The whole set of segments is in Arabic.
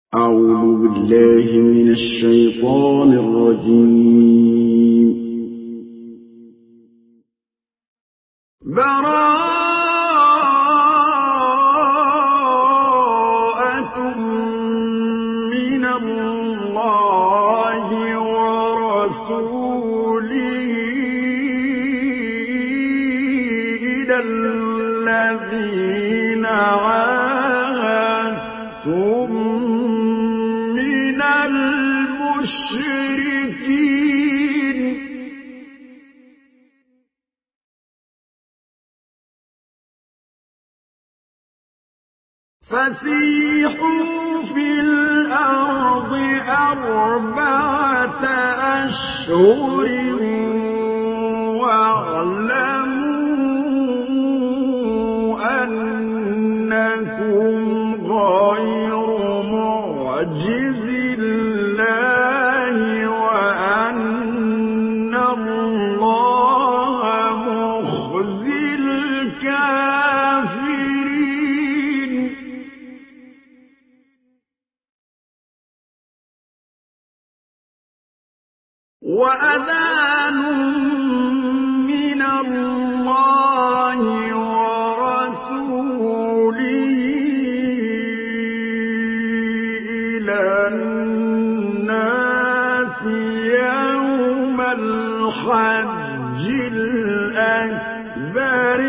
أعوذ بالله من الشيطان الرجيم. براءة من الله ورسوله إلى الذين عاهدتم من المشركين فسيحوا في الأرض 4 أشهر واعلموا أنكم غير معجز الله وأن الله مخزي الكافرين. وأذان من الله ورسوله إلى الناس يوم الحج الأكبر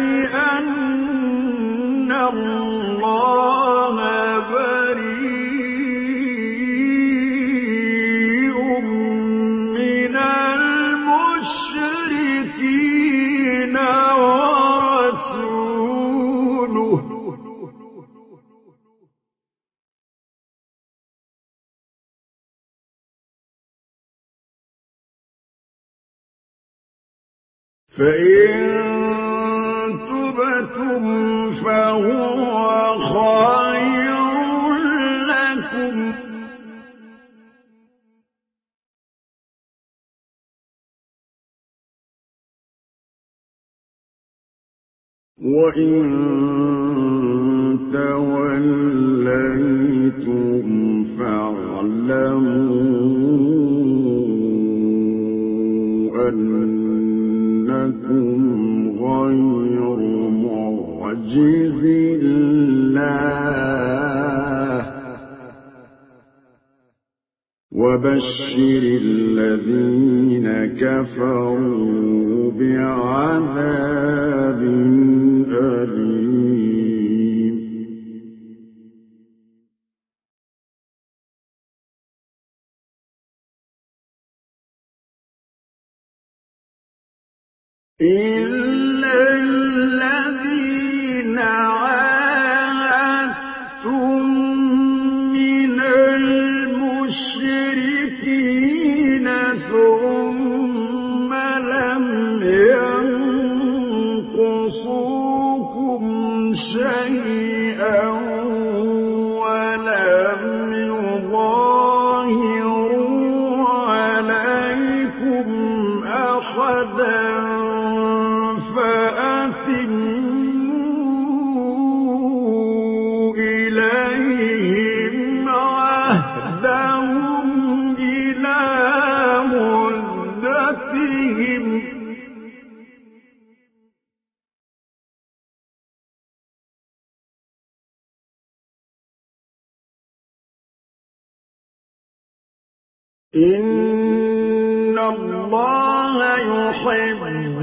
أن الله بريء من المشركين ورسوله فإن تبتم فهو خير لكم وإن توليتم فاعلموا أنكم غير معجز الله وبشر الذين كفروا بعذاب أليم. إلا الذين عاهدتم من المشركين ثم لم ينقصوكم شيئا ولم يظاهروا عليكم أحدا فأتموا إليهم عهدهم إلى مدتهم إن الله يحب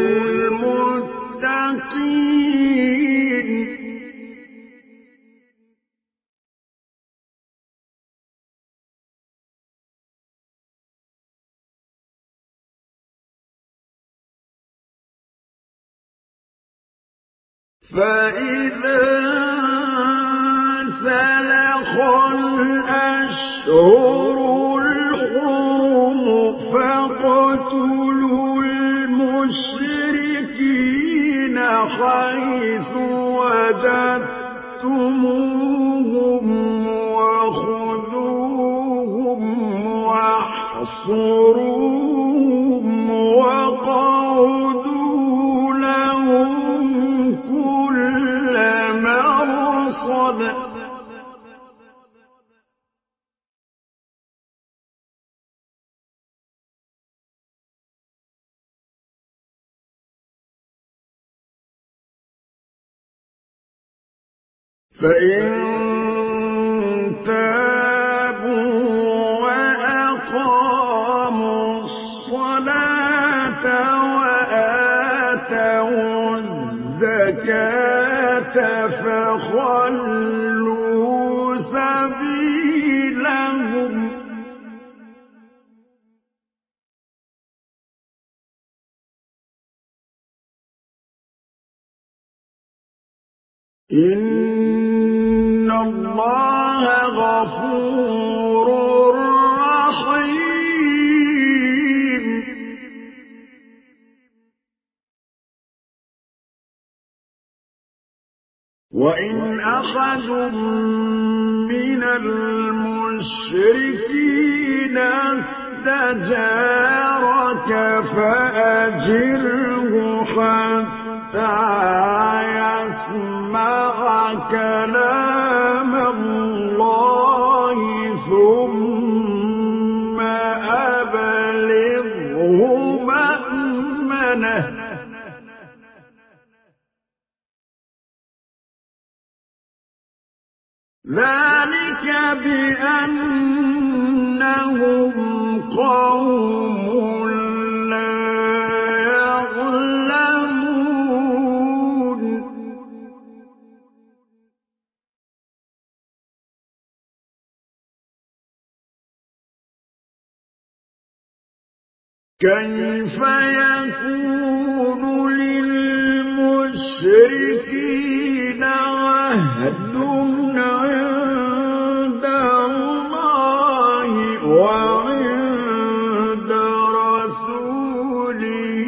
المتقين. فإذا سلخ الأشهر الحرم فاقتلوا المشركين حيث وجدتموهم وخذوهم واحصروهم وقعدوا لهم كل مرصد فإن تابوا وأقاموا الصلاة وآتوا الزكاة فخلوا سبيلهم إن الله غفور رحيم وإن أحد من المشركين استجارك فأجره حتى يسمع كلام الله ثم أبلغه مأمنه ذلك بأنهم قوم لا يعلمون كيف يكون للمشركين عهد عند الله وعند رسوله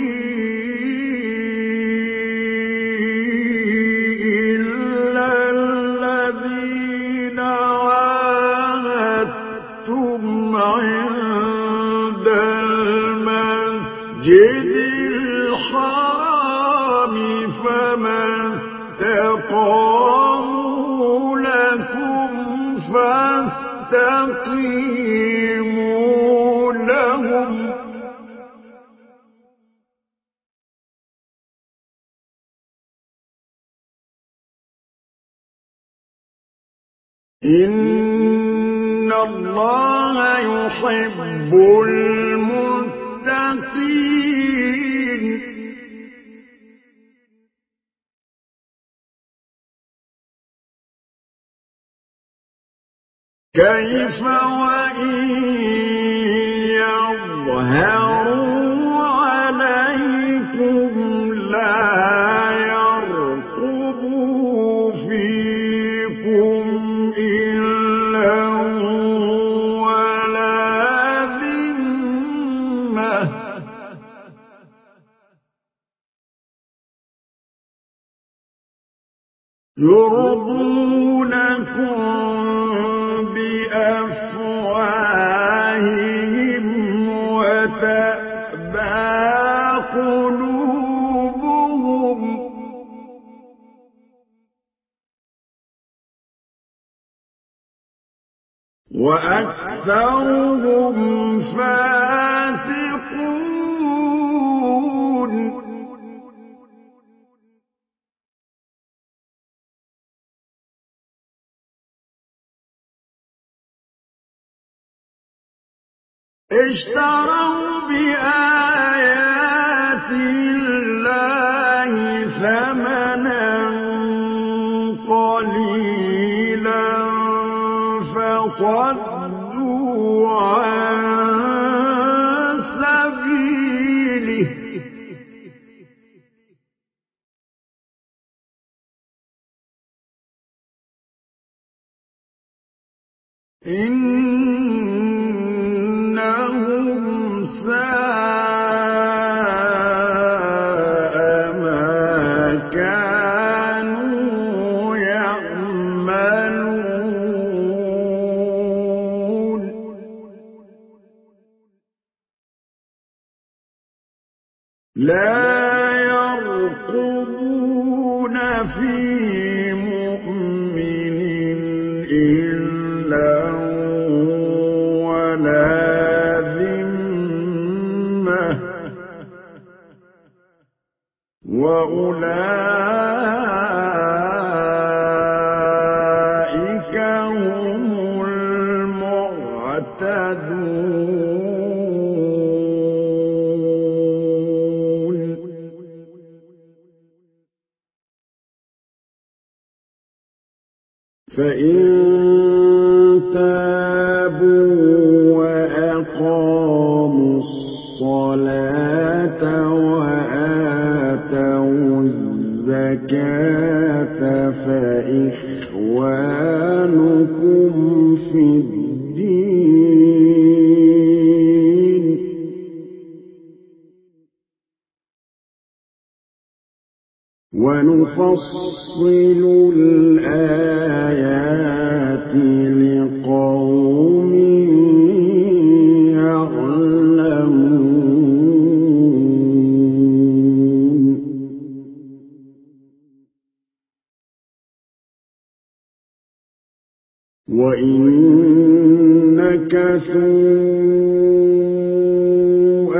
إلا الذين عاهدتم عند المسجد الحرام فما استقاموا لكم فاستقيموا لهم إن الله يحب المتقين كيف وإن يظهروا عليكم لا يرقبوا فيكم إلا ولا ذمة يرضونكم بأفواههم وتأبى قلوبهم وأكثرهم فاسقون اشتروا بآيات الله ثمنا قليلا فصدوا عن سبيله إنهم ساء ما كانوا يعملون لا يرقبون في مؤمن إلا ولا ذمة وأولئك يعتدون فإن تابوا وأقاموا الصلاة وآتوا الزكاة فإخوانكم في الدين ونفصل الآيات لقوم يعلمون وإن نكثوا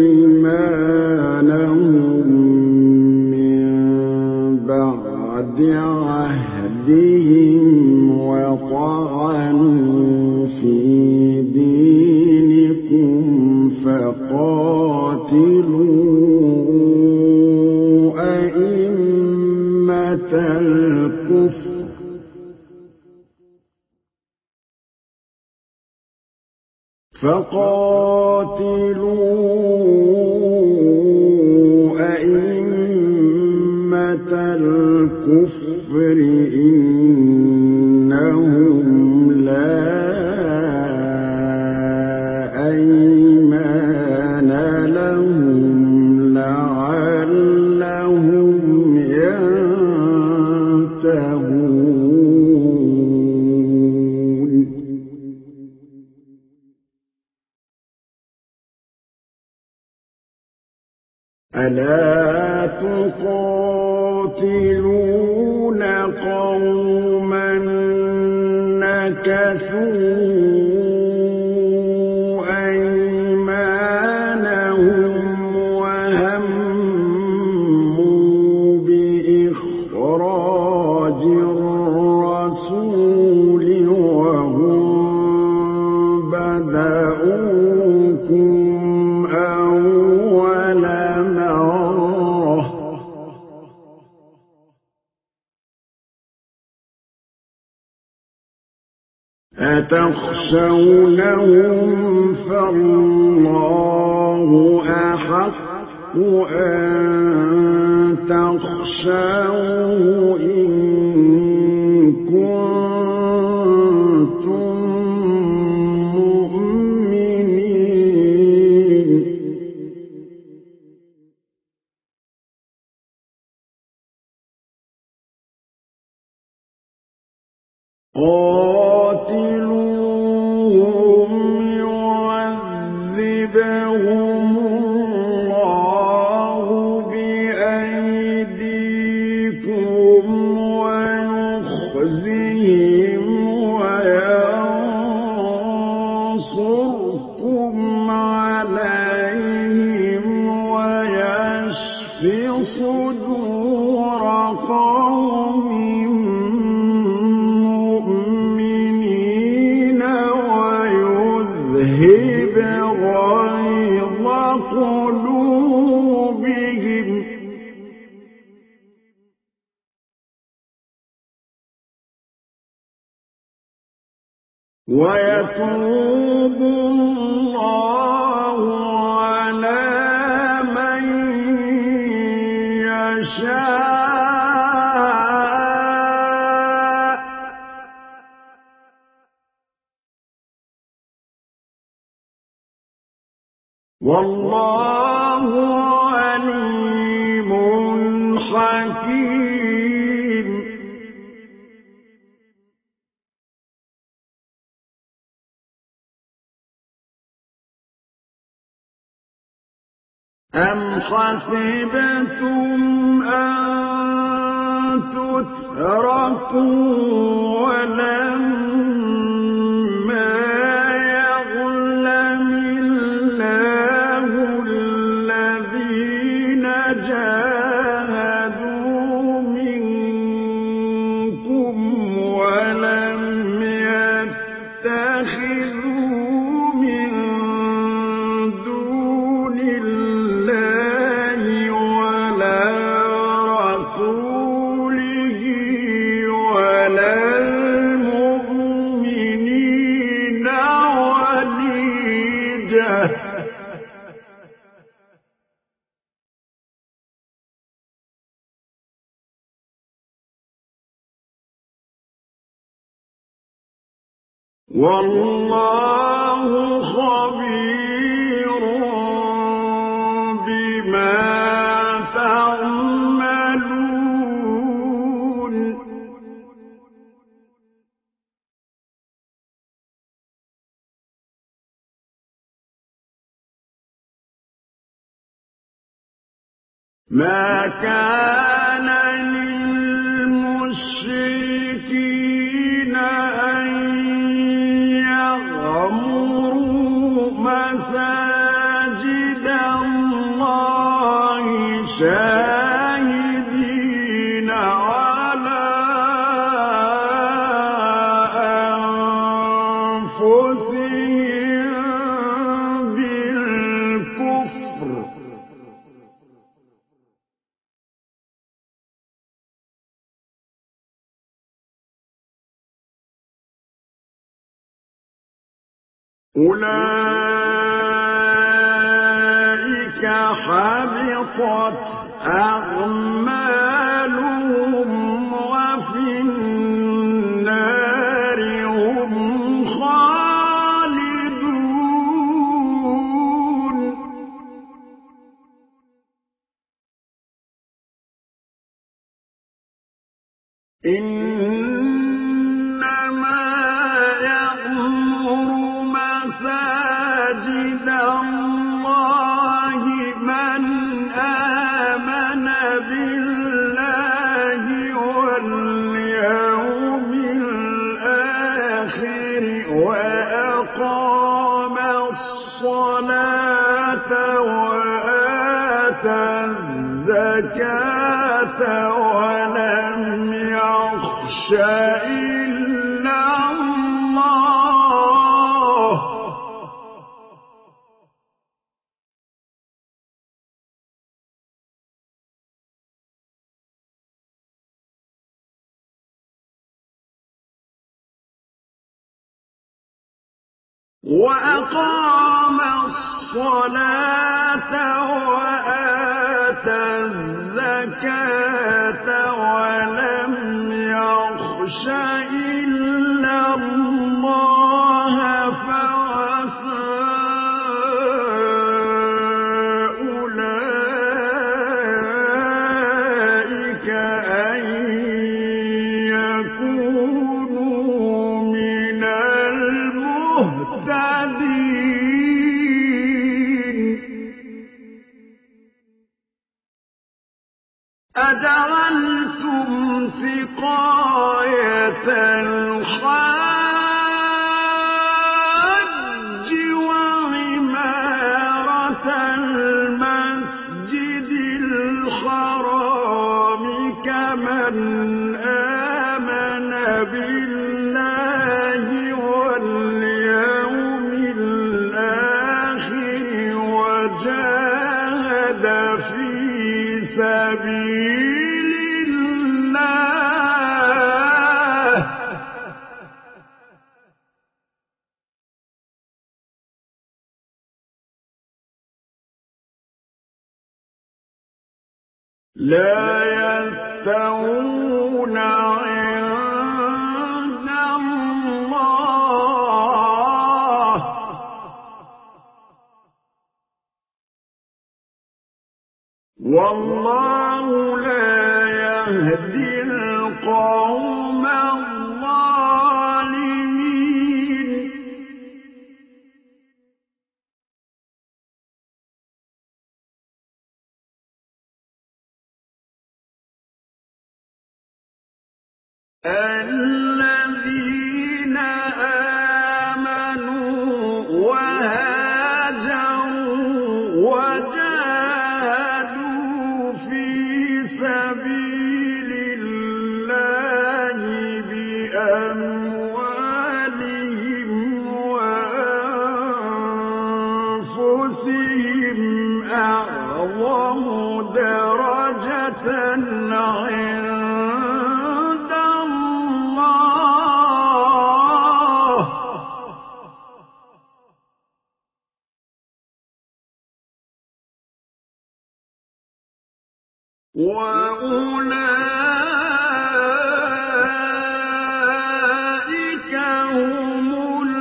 أيمانهم من بعد عهدهم وطعنوا في دينكم فقاتلوا أئمة الكفر إنهم لا أيمان لهم لعلهم ينتهون ألا تقاتلون قوما نكثوا أيمانهم وهموا بإخراج الرسول وهم بدؤوكم أول مرة أتخشونهم فالله أحق أن تخشوه إن كنتم مؤمنين قاتلوهم يعذبهم الله بأيديكم ويخزهم وينصركم عليهم ويشف صدور قوم ويذهب غيظ قلوبهم ويتوب الله على من يشاء والله عليم حكيم أم حسبتم أن تتركوا ولما يعلم الله الذين جاهدوا منكم ولم يتخذوا والله خبير بما تعملون ما كان للمشركين أن يعمروا مساجد الله شاهدين على أنفسهم بالكفر أولئك حبطت أعمالهم وفي النار هم خالدون إنما يعمر مساجد الله من آمن بالله واليوم الآخر وأقام الصلاة وآتى الزكاة ولم يخش إلا الله وأقام الصلاة وآتى الزكاة ولم يخش إلا الله فعسى أولئك أن يكونوا من المهتدين أجعلتم سقاية الحاج وعمارة المسجد الحرام كمن آمن بالله واليوم الآخر وجاهد في سبيل الله لا يستوون عند الله والله لا يهدي القوم الظالمين الذين آمنوا وهاجروا وجاهدوا في سبيل الله بأموالهم وأنفسهم أعظم درجة عند الله وأولئك هم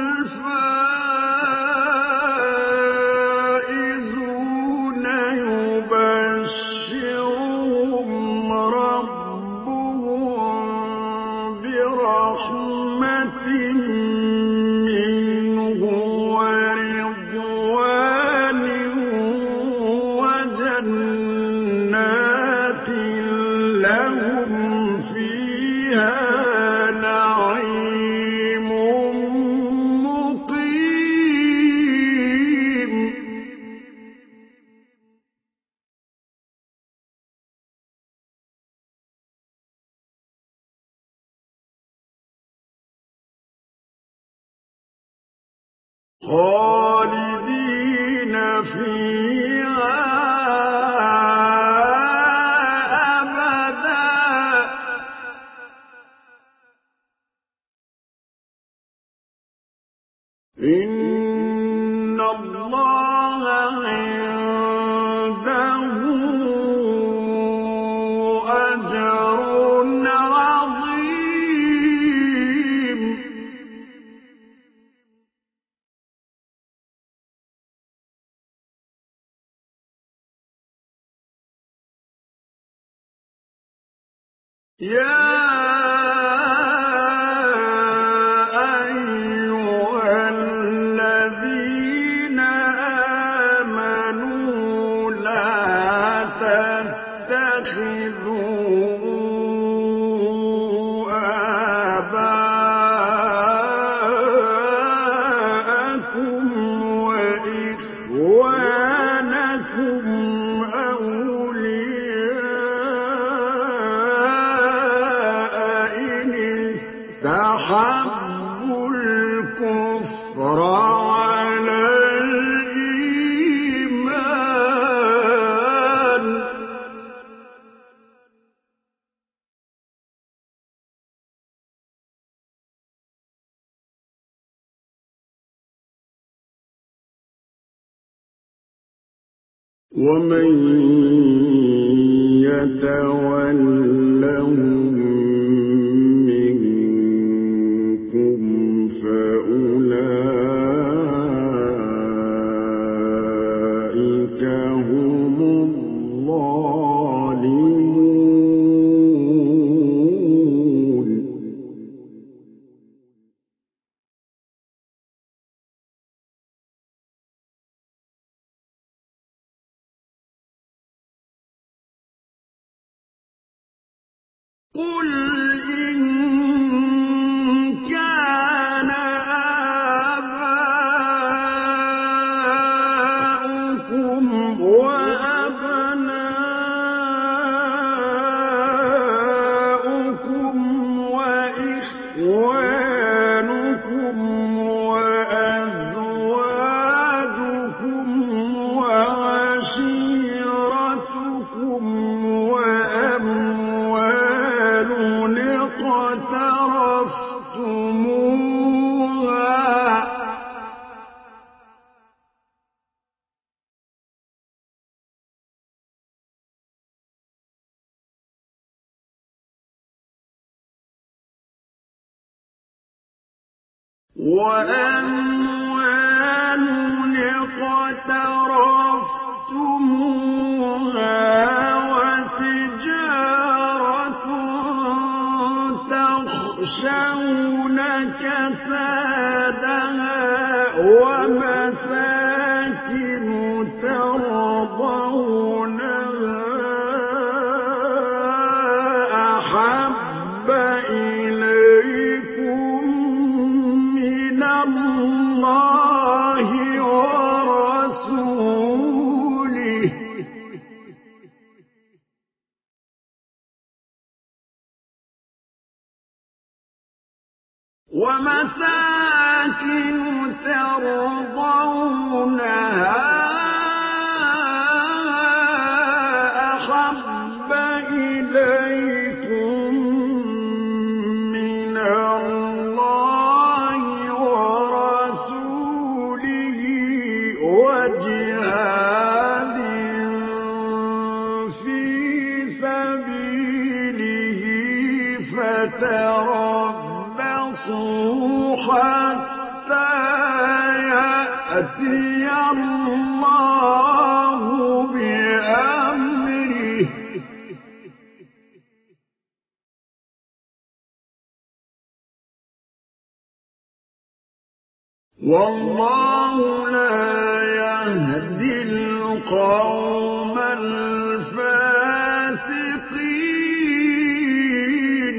خالدين فيها أبدا إن الله عنده أجر عظيم يا أيها الذين آمنوا لا تتخذوا آباءكم وإخوانكم أولياء إن استحبوا الكفر على الإيمان ومن يتولهم منكم فأولئك هم الظالمون قل إن كان آباؤكم وأبناؤكم وإخوانكم وأزواجكم وعشيرتكم وأموال اقترفتموها وتجارة تخشون كسادها ومساكن ترضونها أحب إليكم من الله ورسوله ومساكن ترضونها أحب إليكم من الله ورسوله وجهاد في سبيله فتربصوا حتى يأتي الله بأمره والله لا يهدي القوم الفاسقين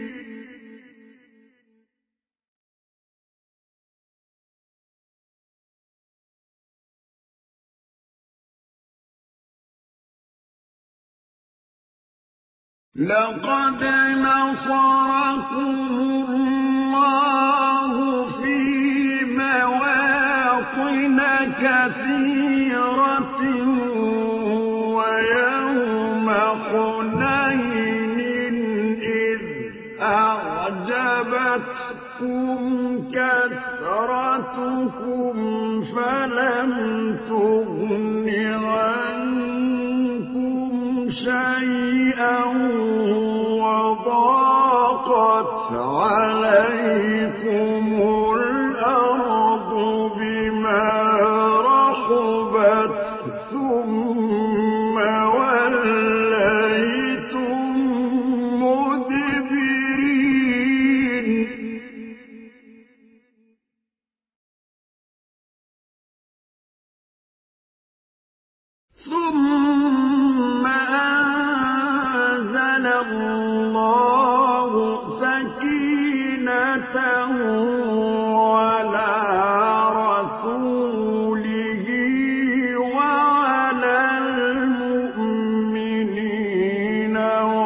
لقد نصركم الله في مواطن كَثِيرَةٍ وَيَوْمَ حُنَيْنٍ إِذْ أَعْجَبَتْكُمْ كَثْرَتُكُمْ فَلَمْ تُغْنِ عَنكُمْ شَيْئًا وَضَاقَتْ عَلَيْكُمُ الْأَرْضُ بِمَا رَحُبَتْ ثُمَّ وَلَّيْتُم مُّدْبِرِينَ ثُمَّ أَنزَلَ اللَّهُ سَكِينَتَهُ عَلَىٰ رَسُولِهِ وَعَلَى الْمُؤْمِنِينَ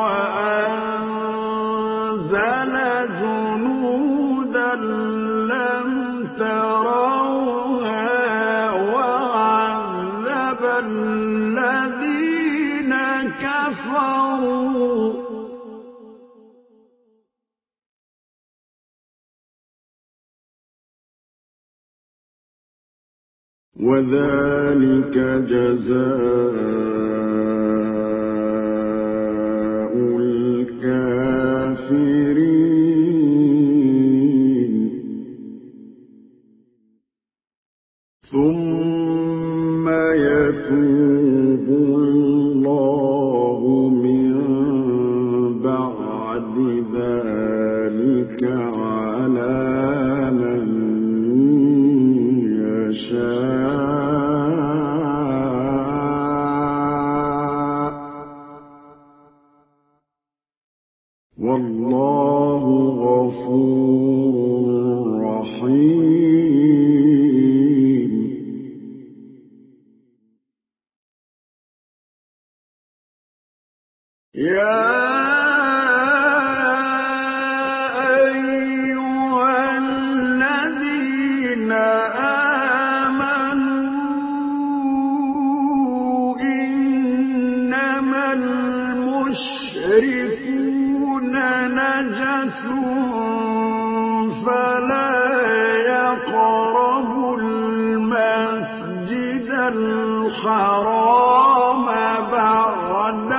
وَأَنزَلَ جُنُودًا لَّمْ تَرَوْهَا وَعَذَّبَ الَّذِينَ كَفَرُوا وَذَٰلِكَ جَزَاءُ الْكَافِرِينَ ثُمَّ يَتُوبُ اللَّهُ مِن بَعْدِ ذَٰلِكَ عَلَىٰ مَن يَشَاءُ ۗ وَاللَّهُ غَفُورٌ رَّحِيمٌ يَا أَيُّهَا الَّذِينَ آمَنُوا إِنَّمَا الْمُشْرِكُونَ نَجَسٌ فَلَا يَقْرَبُوا الْمَسْجِدَ الْحَرَامَ بَعْدَ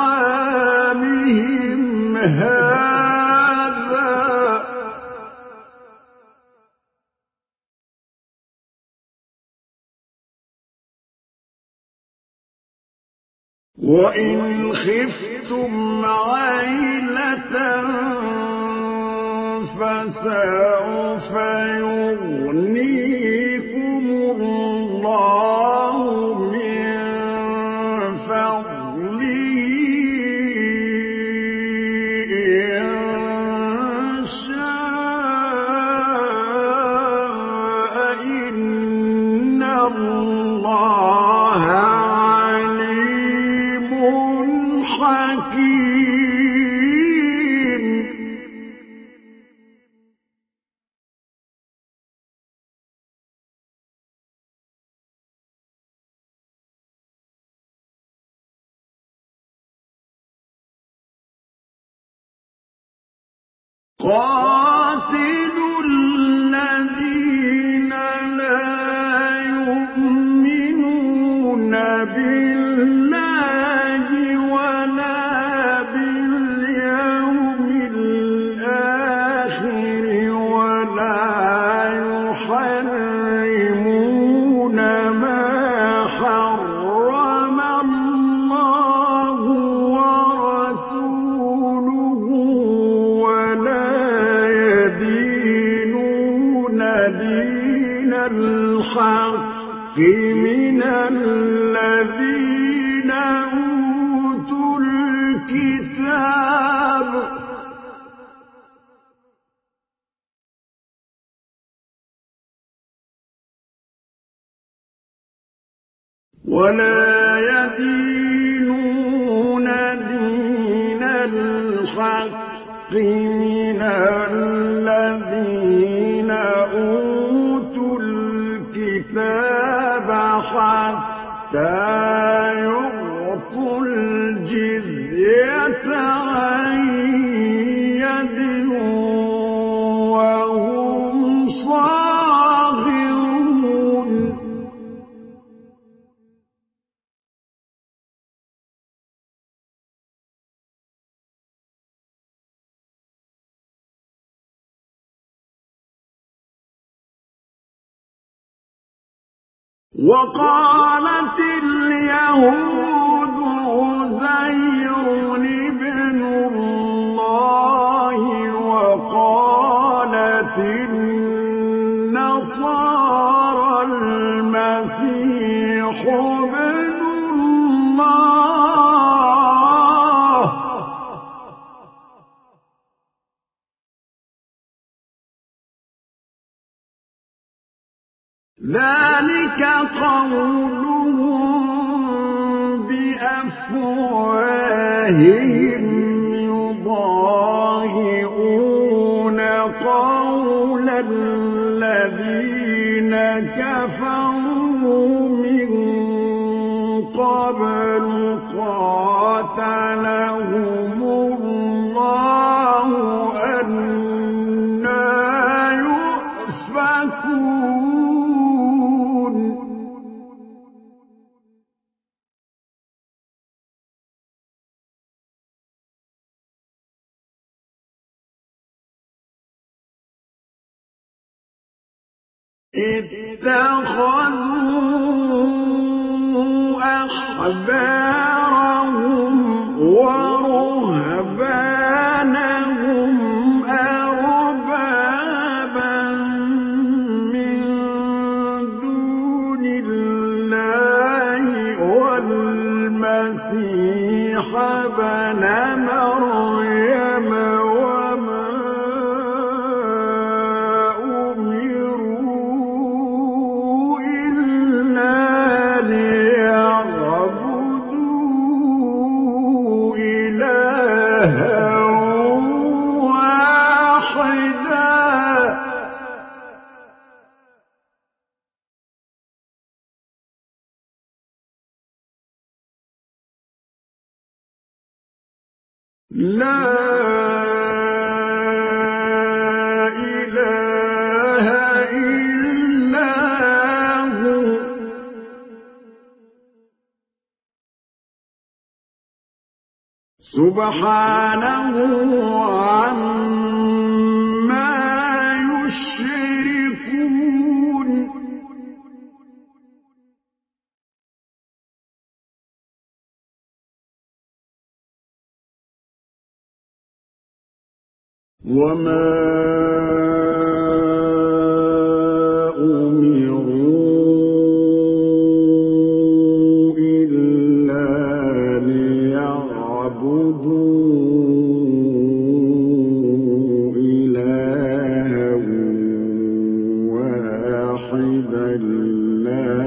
عَامِهِمْ هَٰذَا ۚ وَإِنْ خِفْتُمْ عَيْلَةً فَسَوْفَ يُغْنِيكُمُ اللَّهُ مِن فَضْلِهِ إِن شَاءَ ۚ إِنَّ اللَّهَ عَلِيمٌ حَكِيمٌ قَاتِلُوا الَّذِينَ لَا يُؤْمِنُونَ بِاللَّهِ وَلَا بِالْيَوْمِ الْآخِرِ وَلَا يُحَرِّمُونَ مَا حَرَّمَ اللَّهُ وَرَسُولُهُ وَلَا يَدِينُونَ دِينَ الْحَقِّ مِنَ الَّذِينَ أُوتُوا الْكِتَابَ مِنَ الَّذِينَ أُوتُوا الْكِتَابَ يعطوا الجزية عن يد وهم صاغرون وقالت اليهود عزير ابن الله وقالت النصارى المسيح ابن الله ذلك قولهم بأفواههم يضاهئون قول الذين كفروا من قبل قاتلهم الله أنى يؤفكون اتخذوا أحبارهم ورهبانهم أربابا من دون الله والمسيح ابن مريم وما ليعبدوا إلها واحدا لا إله إلا هو سبحانه عما يشركون وما أمروا إلا ليعبدوا إلها واحدا لا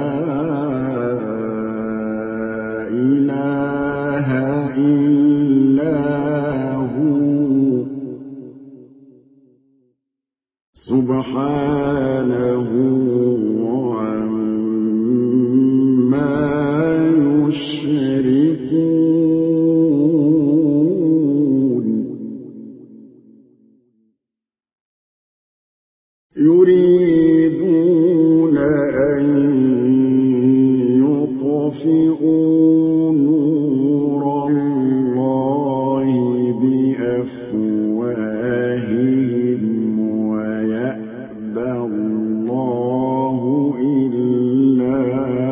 إله إلا هو سبحانه عما يشركون يريدون أن يطفئوا نور الله بأفواههم ويأبى الله إلا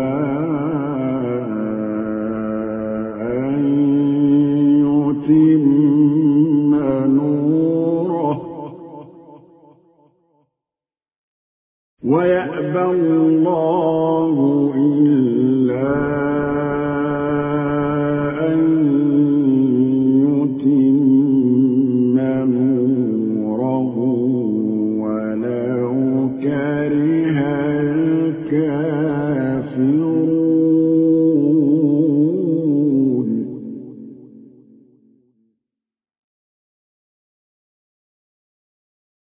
أن يتم نوره ويأبى الله إلا أن يتم نوره ولو كره الكافرون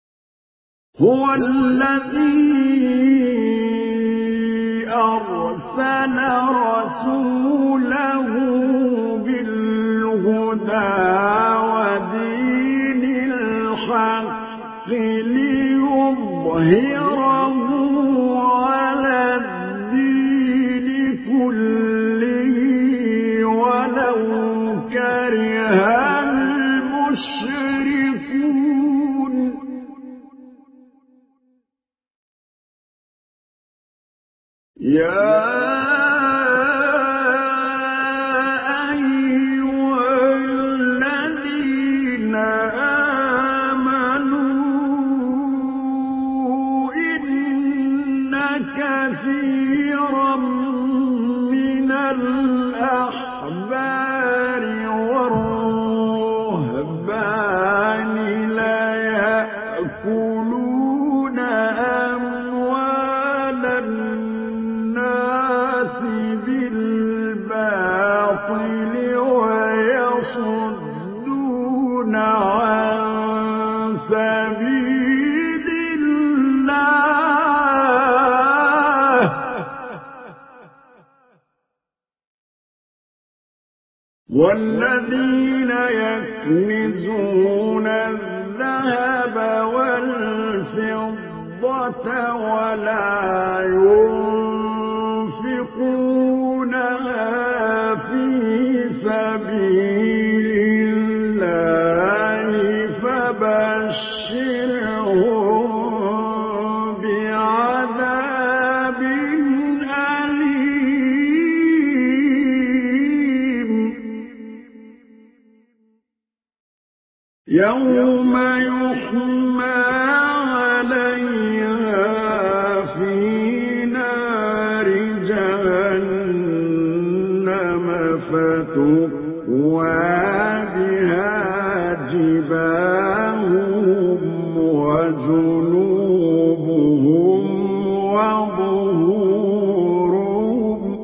هو الذي أرسل أَرْسَلَ رَسُولَهُ بِالْهُدَىٰ وَدِينِ الْحَقِّ لِيُظْهِرَهُ عَلَى الدِّينِ كُلِّهِ وَلَوْ كَرِهَ الْمُشْرِكُونَ يَا أَيُّهَا الَّذِينَ آمَنُوا إِنَّ كَثِيرًا مِّنَ الْأَحْبَارِ وَالرُّهْبَانِ لَيَأْكُلُونَ أَمْوَالَ النَّاسِ بِالْبَاطِلِ وَيَصُدُّونَ عَن سَبِيلِ اللَّهِ ۗ وَالَّذِينَ يَكْنِزُونَ الذَّهَبَ وَالْفِضَّةَ وَلَا يُنفِقُونَهَا فِي سَبِيلِ اللَّهِ فَبَشِّرْهُم بِعَذَابٍ أَلِيمٍ يَوْمَ يُحْمَىٰ عَلَيْهَا فِي نَارِ جَهَنَّمَ فَتُكْوَىٰ بِهَا جِبَاهُهُمْ وَجُنُوبُهُمْ وَظُهُورُهُمْ ۖ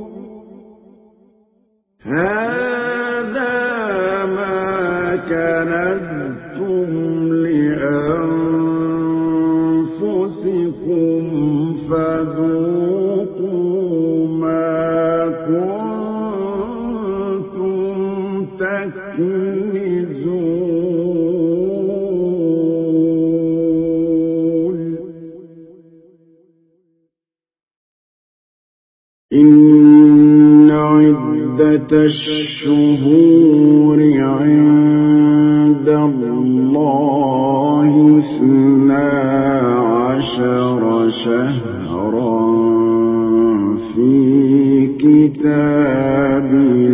هَٰذَا مَا كَنَزْتُمْ لِأَنفُسِكُمْ فَذُوقُوا مَا كُنتُمْ تَكْنِزُونَ إِنَّ عِدَّةَ الشُّهُورِ عِندَ اللَّهِ 12 شَهْرًا فِي كِتَابِ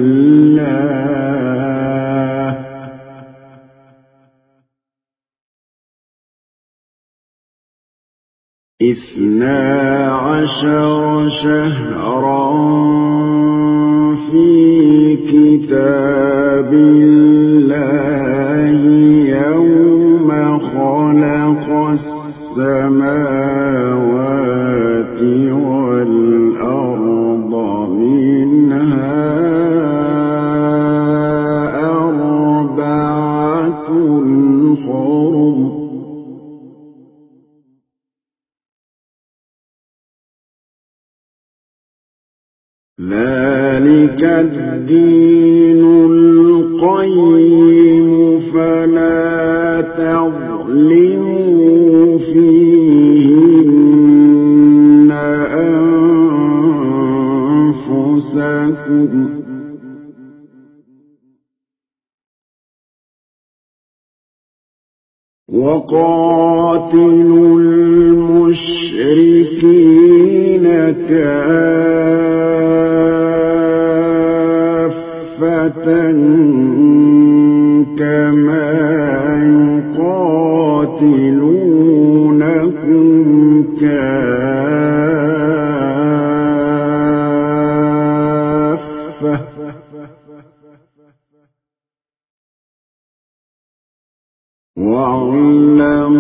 اللَّهِ شهرا في كتاب الله يوم خلق السماوات والأرض منها 4 حرم ذلك الدين القيم فلا تظلموا فيهن أنفسكم وقاتلوا المشركين كافة كما يقاتلونكم كافة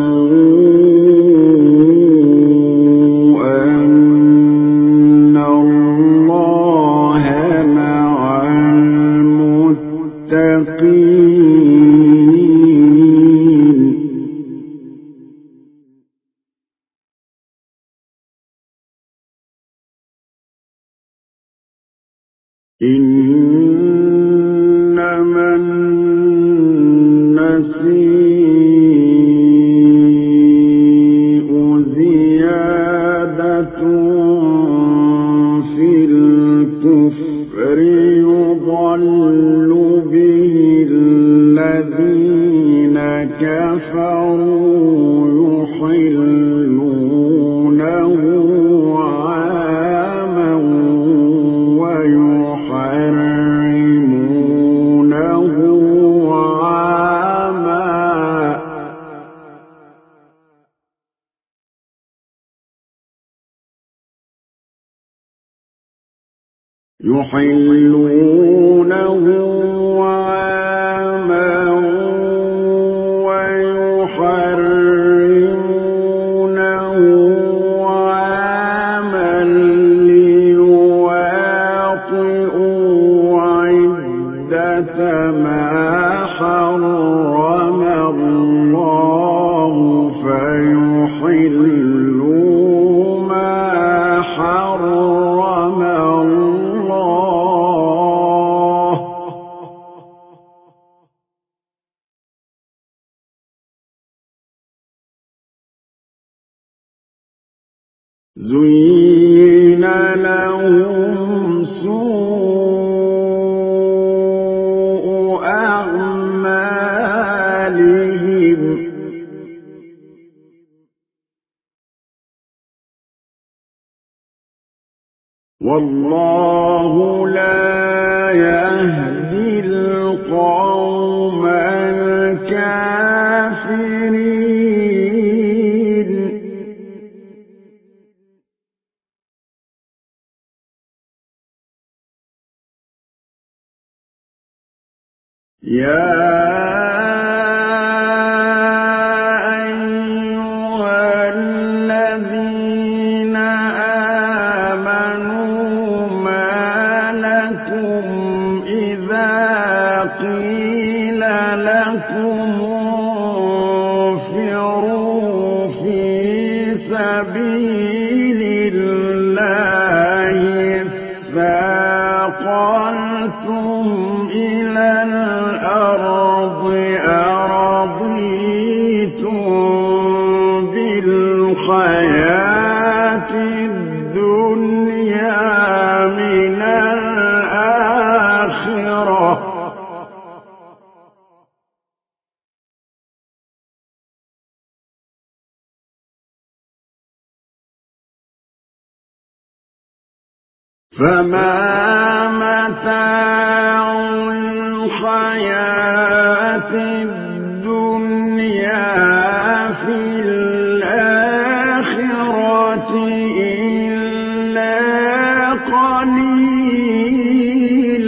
واعلموا أن إنما النسيء زيادة في الكفر يضل به الذين كفروا يحلونه عاما ويحرمونه عاما ويحرمونه عاما ليواطئوا عدة ما حرم الله فيحلوا ما حرم الله زين لهم سوء أعمالهم والله لا يهدي القوم الكافرين يا أيها الذين آمنوا ما لكم إذا قيل لكم انفروا في سبيل الله اثاقلتم إلى الأرض أرضيتم بالحياة الدنيا من الآخرة فما متاع الحياة الدنيا في الآخرة إلا قليل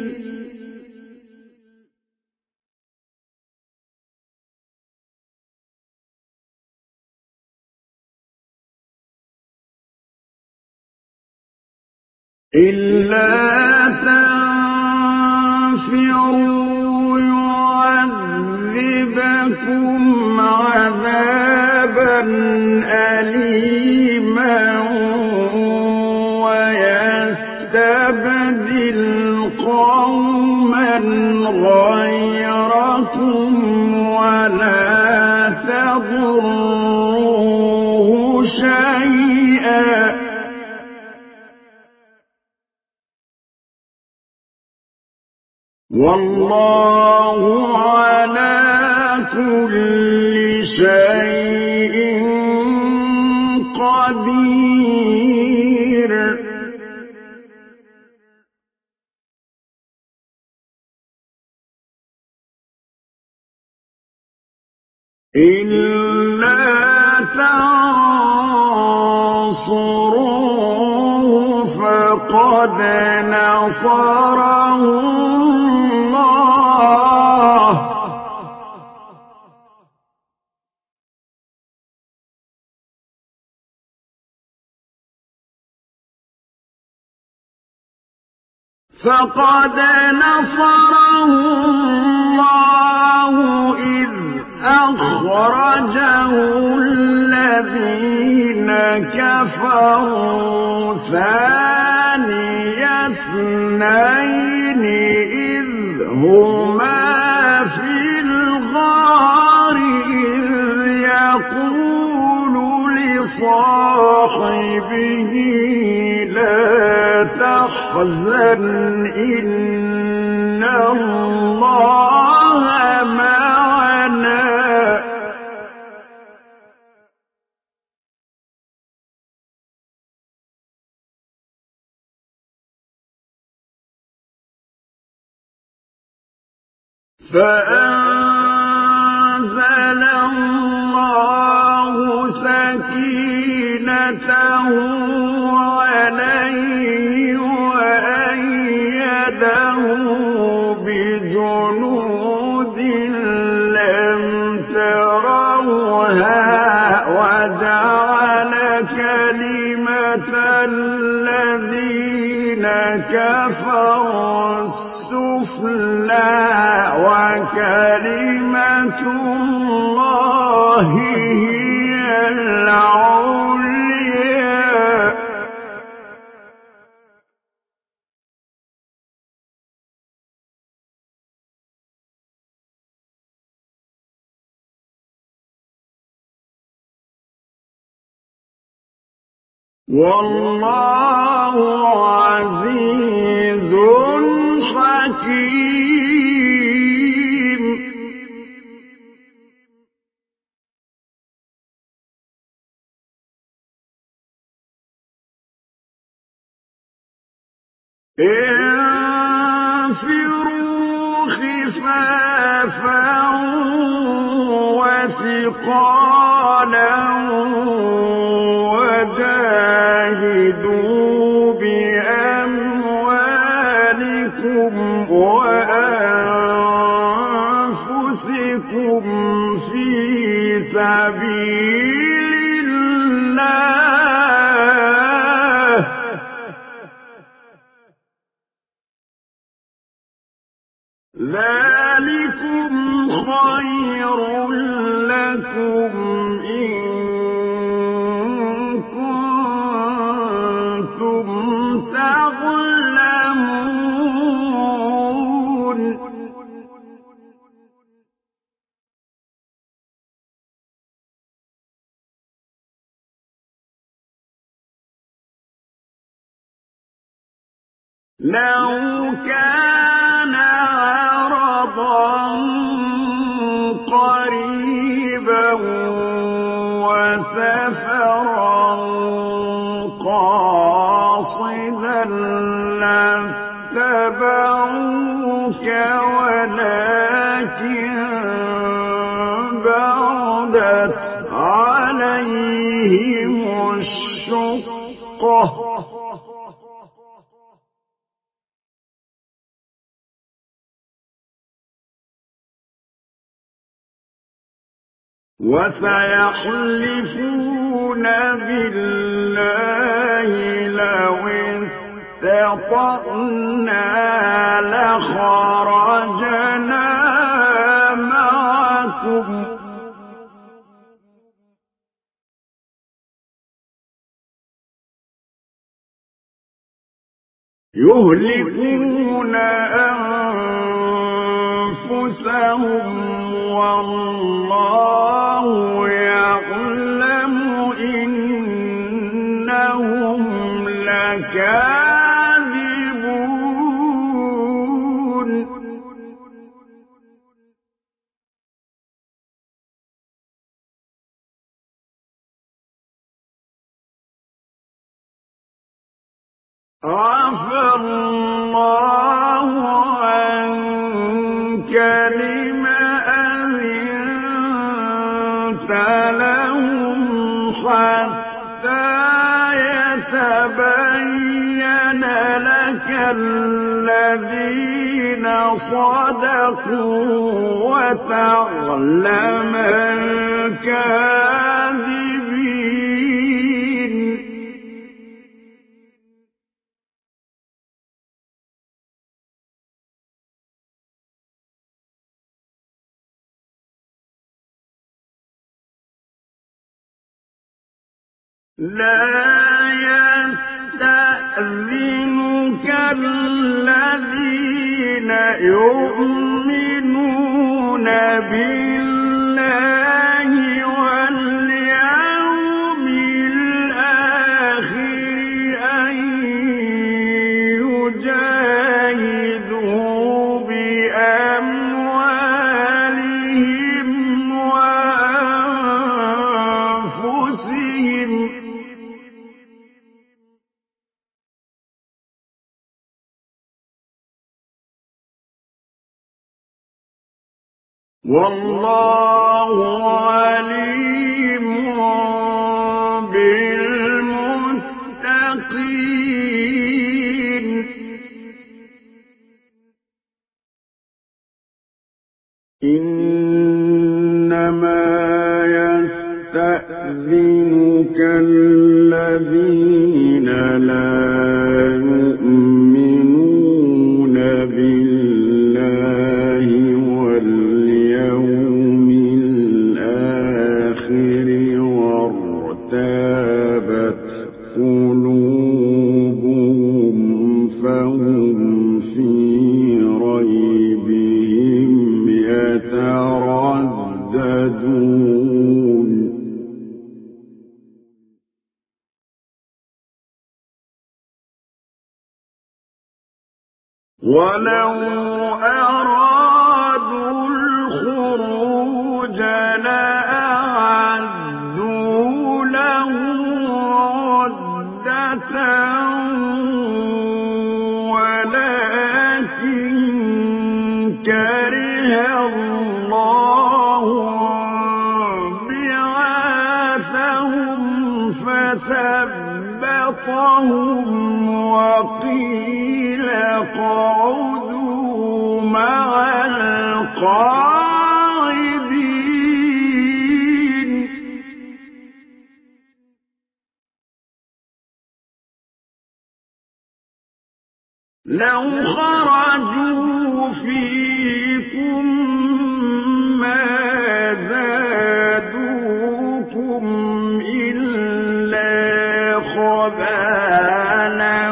إلا تنفروا يعذبكم عذابا أليما ويستبدل قوما غيركم ولا تضروه شيئا والله على كل شيء قدير إلا تنصروه فقد نصره الله فقد نصره الله إذ أخرجه الذين كفروا ثاني اثنين إذ هما في الغار إذ يقول لصاحبه لا تحزن إن الله معنا فأنزل الله سكينته عليه وأيده بجنود لم تروها وجعل كلمة الذين كفروا السفلى وكلمة الله هي العليا والله عزيز حكيم انفروا خفافا وثقالا وجاهدوا بأموالكم وأنفسكم في سبيل الله ذلكم خير لكم إن كنتم تعلمون لو كان عرضا قريبا وسفرا قاصدا لاتبعوك ولكن بعدت عليهم الشقة وسيحلفون بالله لو استطعنا لخرجنا معكم يهلكون أنفسهم والله يعلم إنهم لكاذبون عفى الله عنك لم أذنت لهم حتى يتبين لك الذين صدقوا وتعلم الكاذبين لا يستأذنك الذين يؤمنون بالله واليوم الآخر أن يجاهدوا بأموالهم وأنفسهم والله عليم بالمتقين إنما يستأذنك الذين لا يؤمنون بالله واليوم الآخر وارتابت قلوبهم فهم في ريبهم يترددون ولو أرادوا الخروج لأعدوا له عدة ولكن كره الله بعاثهم فثبطهم وقيل اقعدوا مع القاعدين لو خرجوا فيكم ما زادوكم إلا خبالا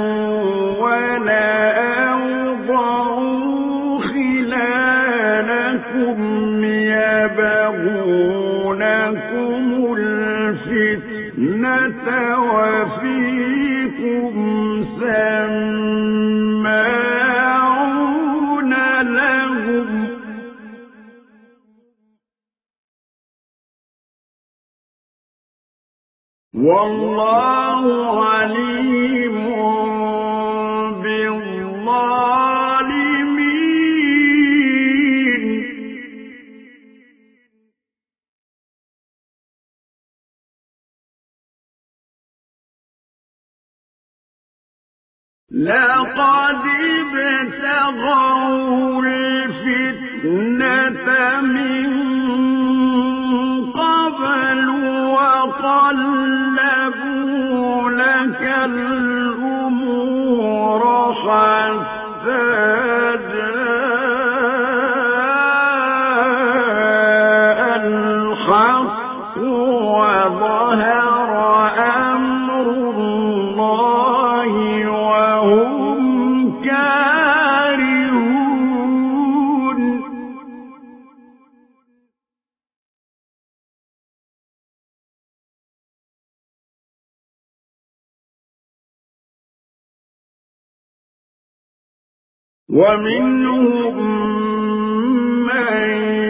ولأوضعوا خلالكم يبغونكم الفتنة وفيكم سماعون لهم والله عليم بالظالمين لقد ابتغوا الفتنة من قبل وقلبوا لك الأمور حتى جاء الحق وظهر أمر الله وهم كارهون ومنهم من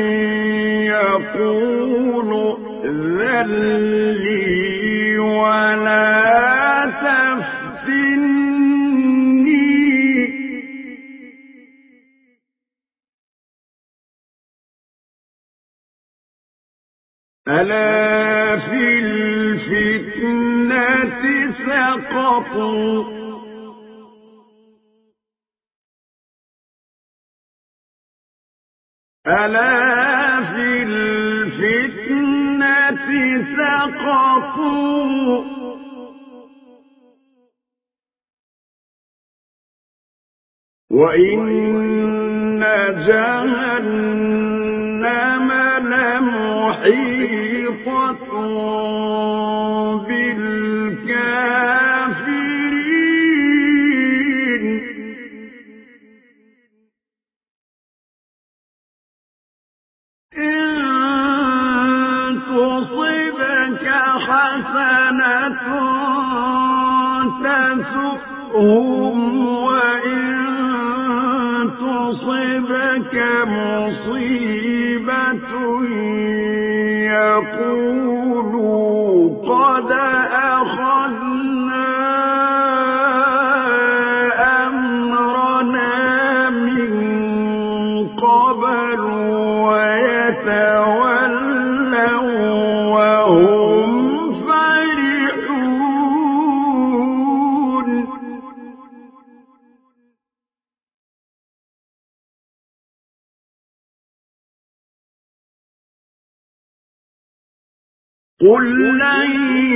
يقول ائذن لي ولا تفتني ألا في الفتنة سقطوا ألا في الفتنة سقطوا وإن جهنم لمحيطة بالكافرين تسؤهم وإن تصبك مصيبة يقولوا قد أخذنا أمرنا من قبل ويتولوا وهم فرحون. قل لن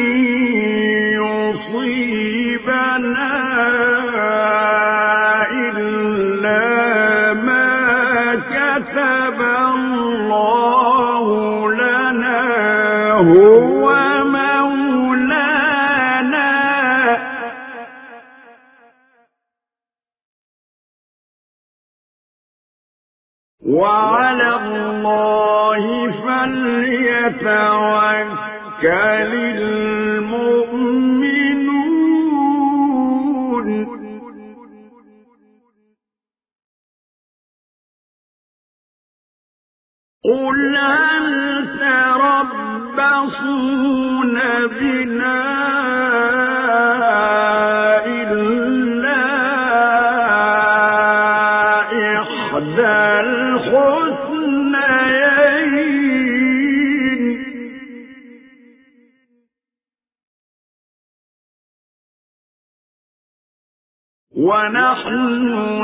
يصيبنا إلا ما كتب الله لنا هو مولانا وعلى الله فليتوكل المؤمنون. قل هل تربصون بنا إلا إحدى الحسنيين ونحن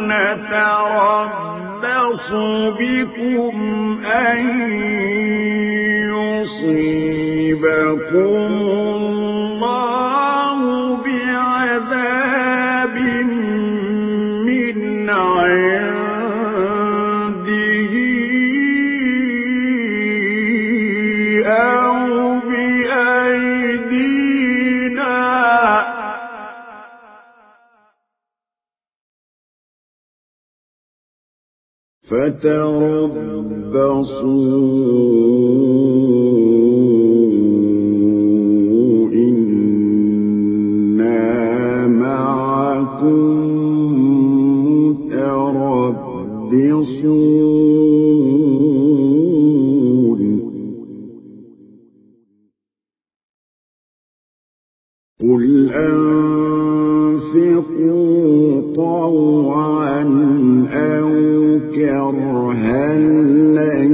نتربص بكم أن يصيبكم الله بعذاب من عنده أو بأيدينا فتربصوا إنا معكم متربصون. قل أنفقوا طوعا أو كرها لن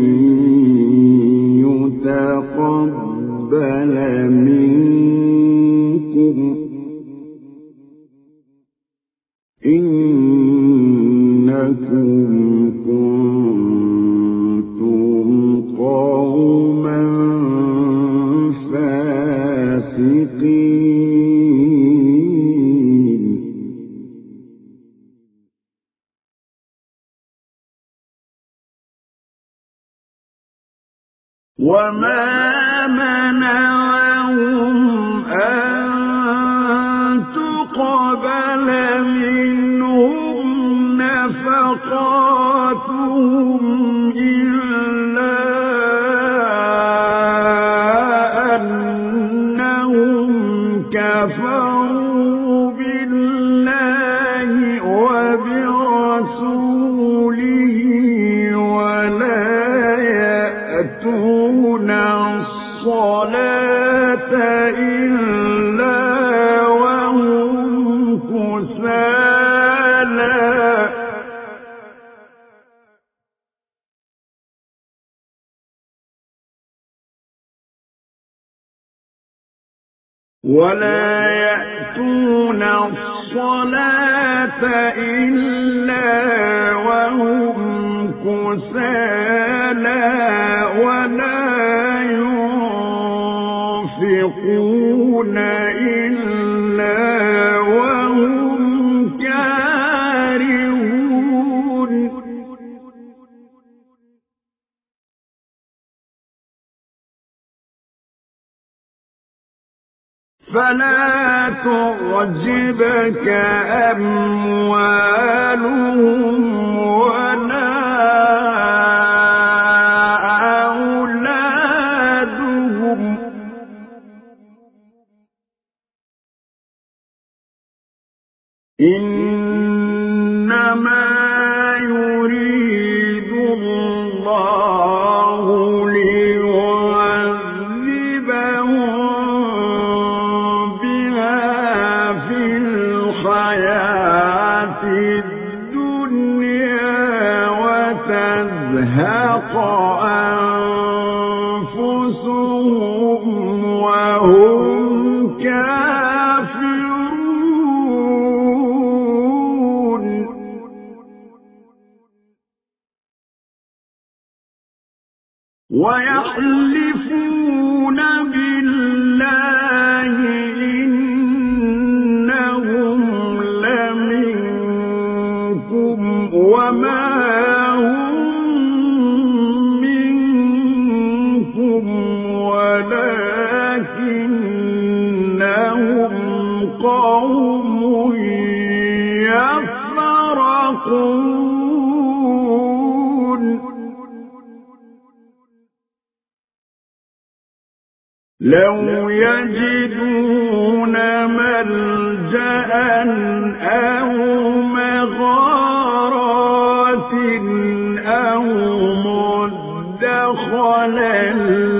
يتقبل منكم إنكم كنتم قوما فاسقين. وما منعهم أن تقبل منهم نفقاتهم إلا أنهم كفروا بالله وبرسوله ولا يأتون الصلاة إلا وهم كسالى ولا ينفقون إلا وهم كارهون. فلا تعجبك أموالهم ولا أولادهم إنما يريد الله ليعذبهم بها في الحياة الدنيا وتزهق أنفسهم وهم كافرون ويحلفون بالله إنهم لمنكم وما هم منكم ولكنهم قوم يفرقون لو يجدون ملجأ أو مغارات أو مدخلا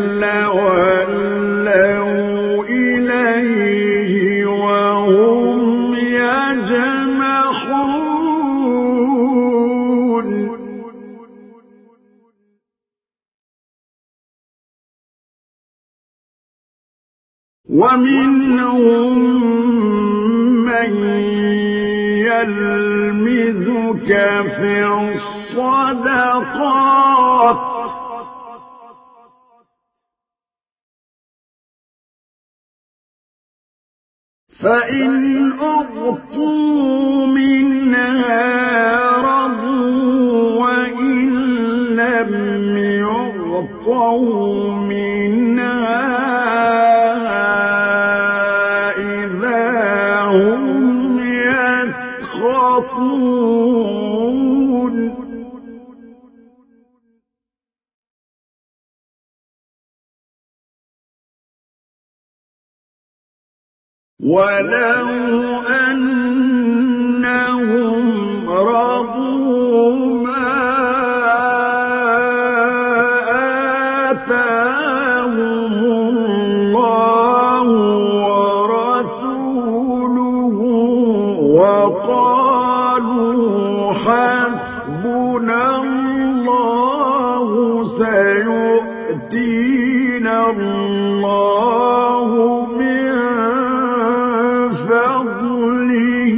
لولوا إليه وهم يجمحون ومنهم من يلمزك في الصدقات فإن أعطوا منها رضوا وإن لم يعطوا منها إذا هم يسخطون ولو أنهم رضوا ما آتاهم الله ورسوله وقالوا حسبنا الله سيؤتينا الله من فضله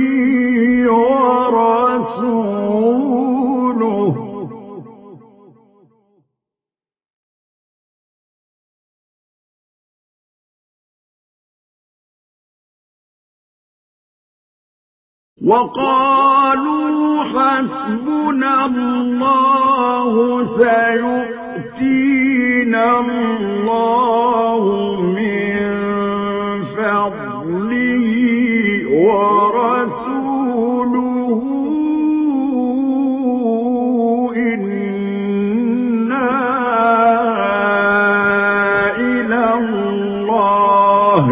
ورسوله وقالوا حسبنا الله سيؤتينا الله من فضله ورسوله إنا إلى الله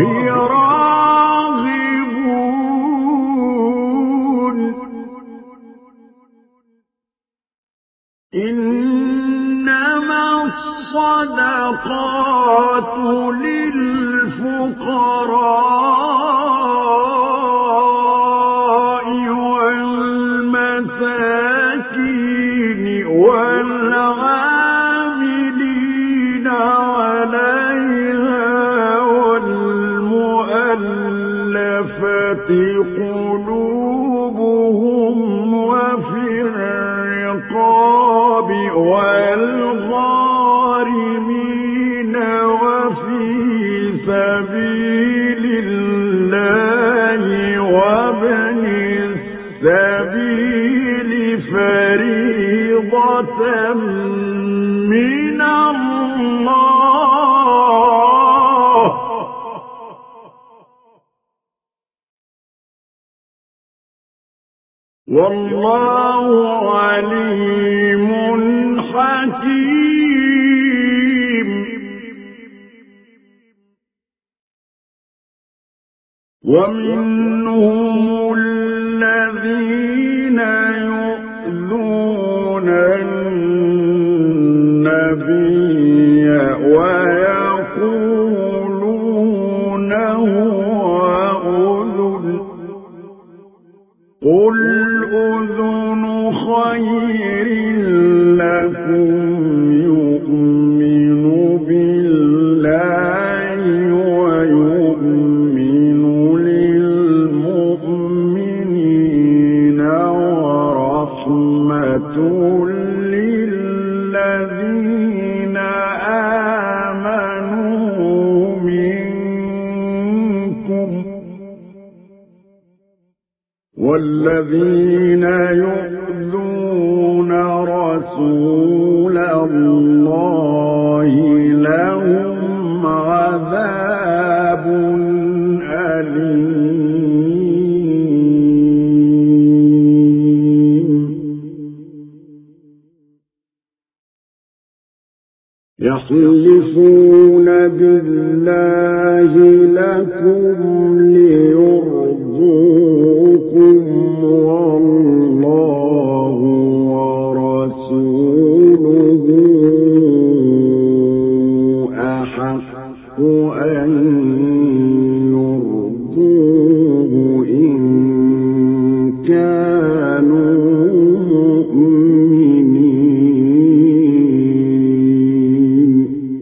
راغبون إنما الصدقات للفقراء والمساكين والعاملين عليها والمؤلفة قلوبهم وفي الرقاب والغارمين وفي سبيل الله وابن السبيل فريضة من الله والله عليم حكيم ومنهم الذين قُلْ أُذُنُ خَيْرٍ لَّكُمْ يُؤْمِنُ بِاللَّهِ وَيُؤْمِنُ لِلْمُؤْمِنِينَ وَرَحْمَةٌ لِّلَّذِينَ آمَنُوا مِنكُمْ ۚ وَالَّذِينَ يُؤْذُونَ رَسُولَ اللَّهِ لَهُمْ عَذَابٌ أَلِيمٌ يَحْلِفُونَ بِاللَّهِ لَكُمْ لِيُرْضُوكُمْ وَاللَّهُ وَرَسُولُهُ أَحَقُّ أَن يُرْضُوهُ إِن كَانُوا مُؤْمِنِينَ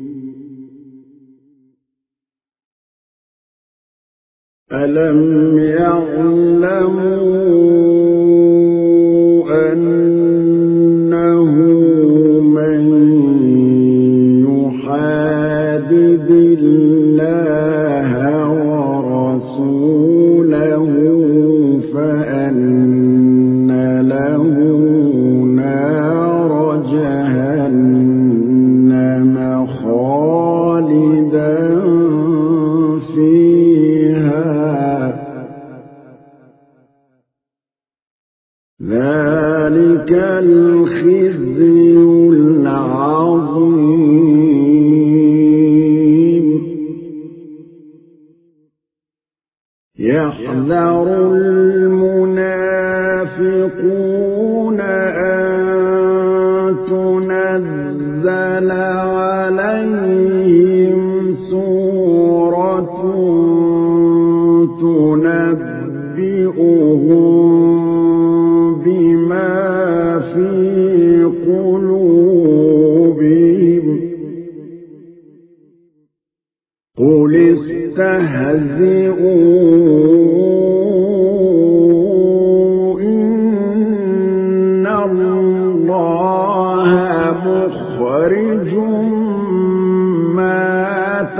أَلَمْ يَعْلَمُوا أَنَّهُ مَن يُحَادِدِ اللَّهَ وَرَسُولَهُ فَأَنَّ لَهُ نَارَ جَهَنَّمَ خَالِدًا فِيهَا ذَلِكَ الْخِزْيُ الْعَظِيمُ يَحْذَرُ الْمُنَافِقُونَ أَن تُنَزَّلَ عَلَيْهِمْ سُورَةٌ تُنَبِّئُهُم بِمَا فِي قُلُوبِهِمْ قُلِ اسْتَهْزِئُوا إِنَّ اللَّهَ مُخْرِجٌ مَّا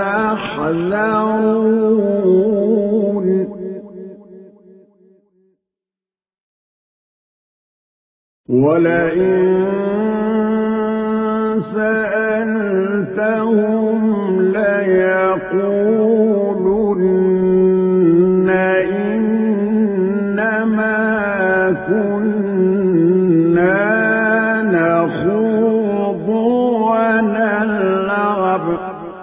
تَحْذَرُونَ وَلَئِن سَأَلْتَهُمْ لَيَقُولُنَّ إِنَّمَا كُنَّا نَخُوضُ وَنَلْعَبُ ۚ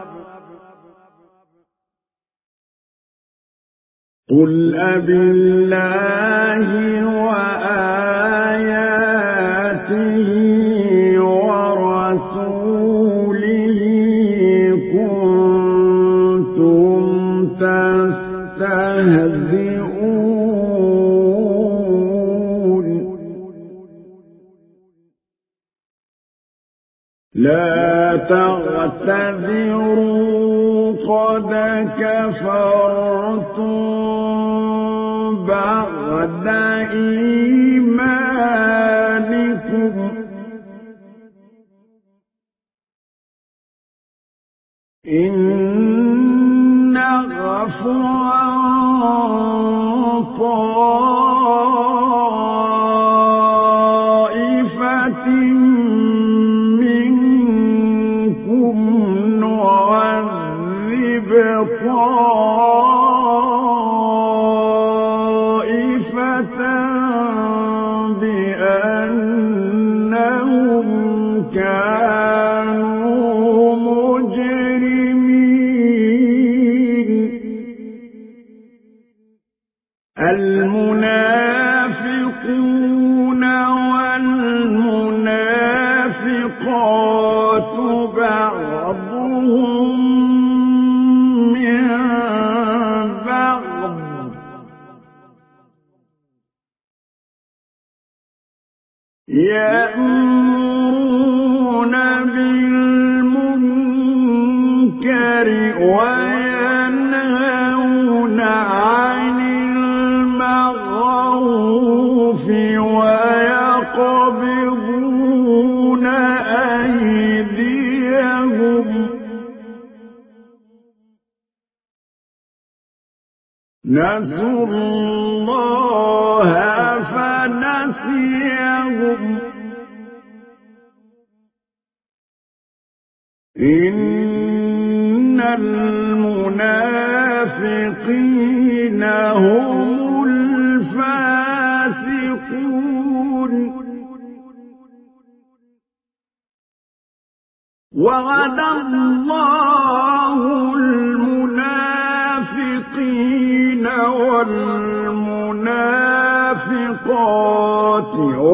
قُلْ أَبِاللَّهِ وَآيَاتِهِ وَرَسُولِهِ كُنتُمْ تَسْتَهْزِئُونَ لَا تَعْتَذِرُوا قَدْ كَفَرْتُم بَعْدَ إِيمَانِكُمْ إِن نَّعْفُ عَن طَائِفَةٍ مِّنكُمْ نُعَذِّبْ طَائِفَةً بِأَنَّهُمْ كَانُوا مُجْرِمِينَ الْمُنَافِقُونَ وَالْمُنَافِقَاتُ بَعْضُهُم مِّن بَعْضٍ يأمرون بالمنكر وينهون عن المعروف ويقبضون أيديهم نسوا الله فنسيهم إن المنافقين هم الفاسقون وعد الله المنافقين والمنافقات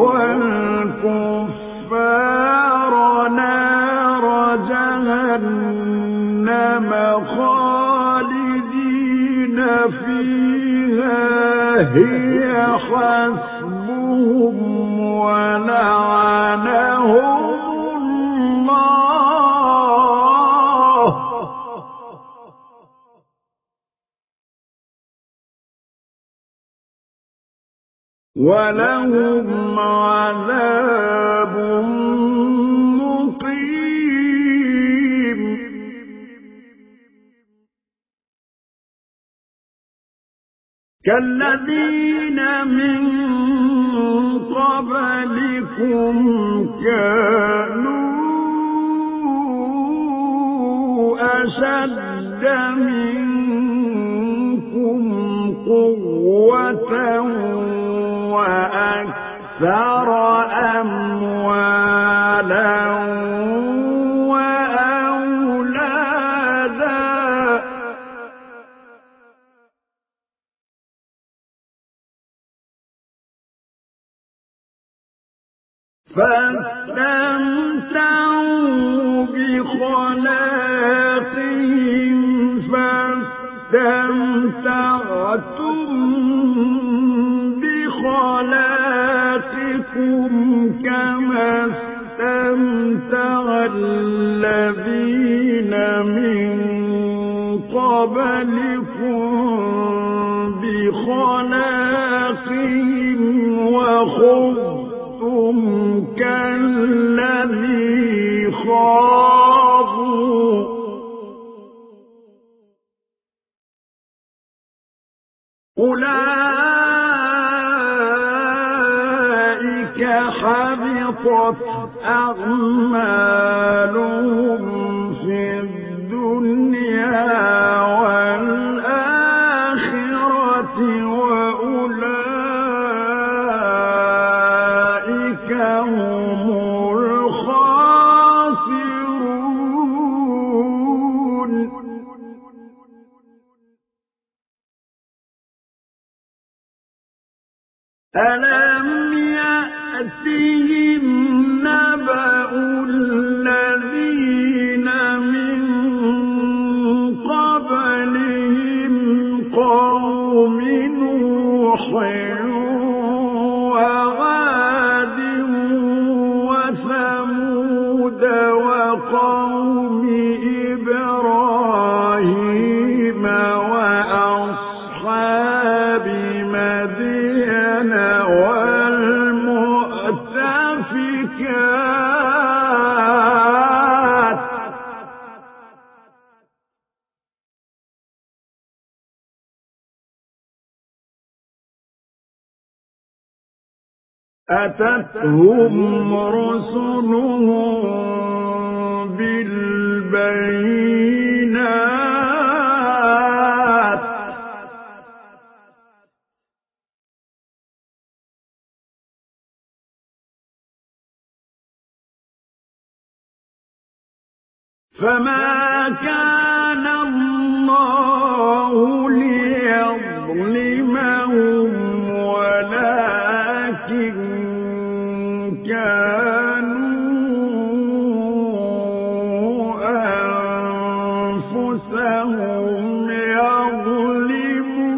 والكفار نار جهنم خالدين فيها هي حسبهم ولعنهم ولهم عذاب مقيم كالذين من قبلكم كانوا أشد منكم قوة وأكثر أموالا وأولادا فاستمتعوا بخلاقهم فاستمتعتم بخلاقكم كما استمتع الذين من قبلكم بخلاقهم وخذتم كالذي خاضوا أولئك حبطت أعمالهم في الدنيا والآخرة وأولئك هم الخاسرون ألم يأتهم نبأ الذين من قبلهم قوم نوح وعاد وثمود وقوم إبراهيم وأصحاب مدين والمؤتفكات أتتهم رسلهم بالبينات فما كان الله ليظلمهم ولكن كانوا أنفسهم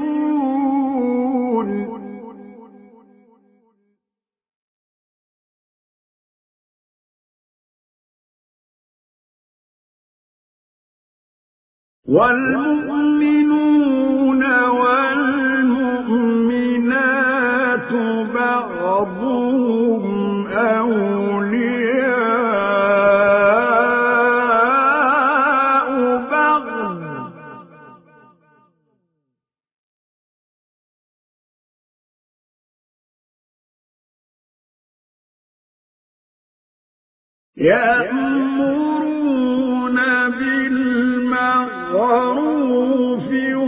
يظلمون والمؤمنون والمؤمنات بعضهم أولياء بعض يأمرون بالمعروف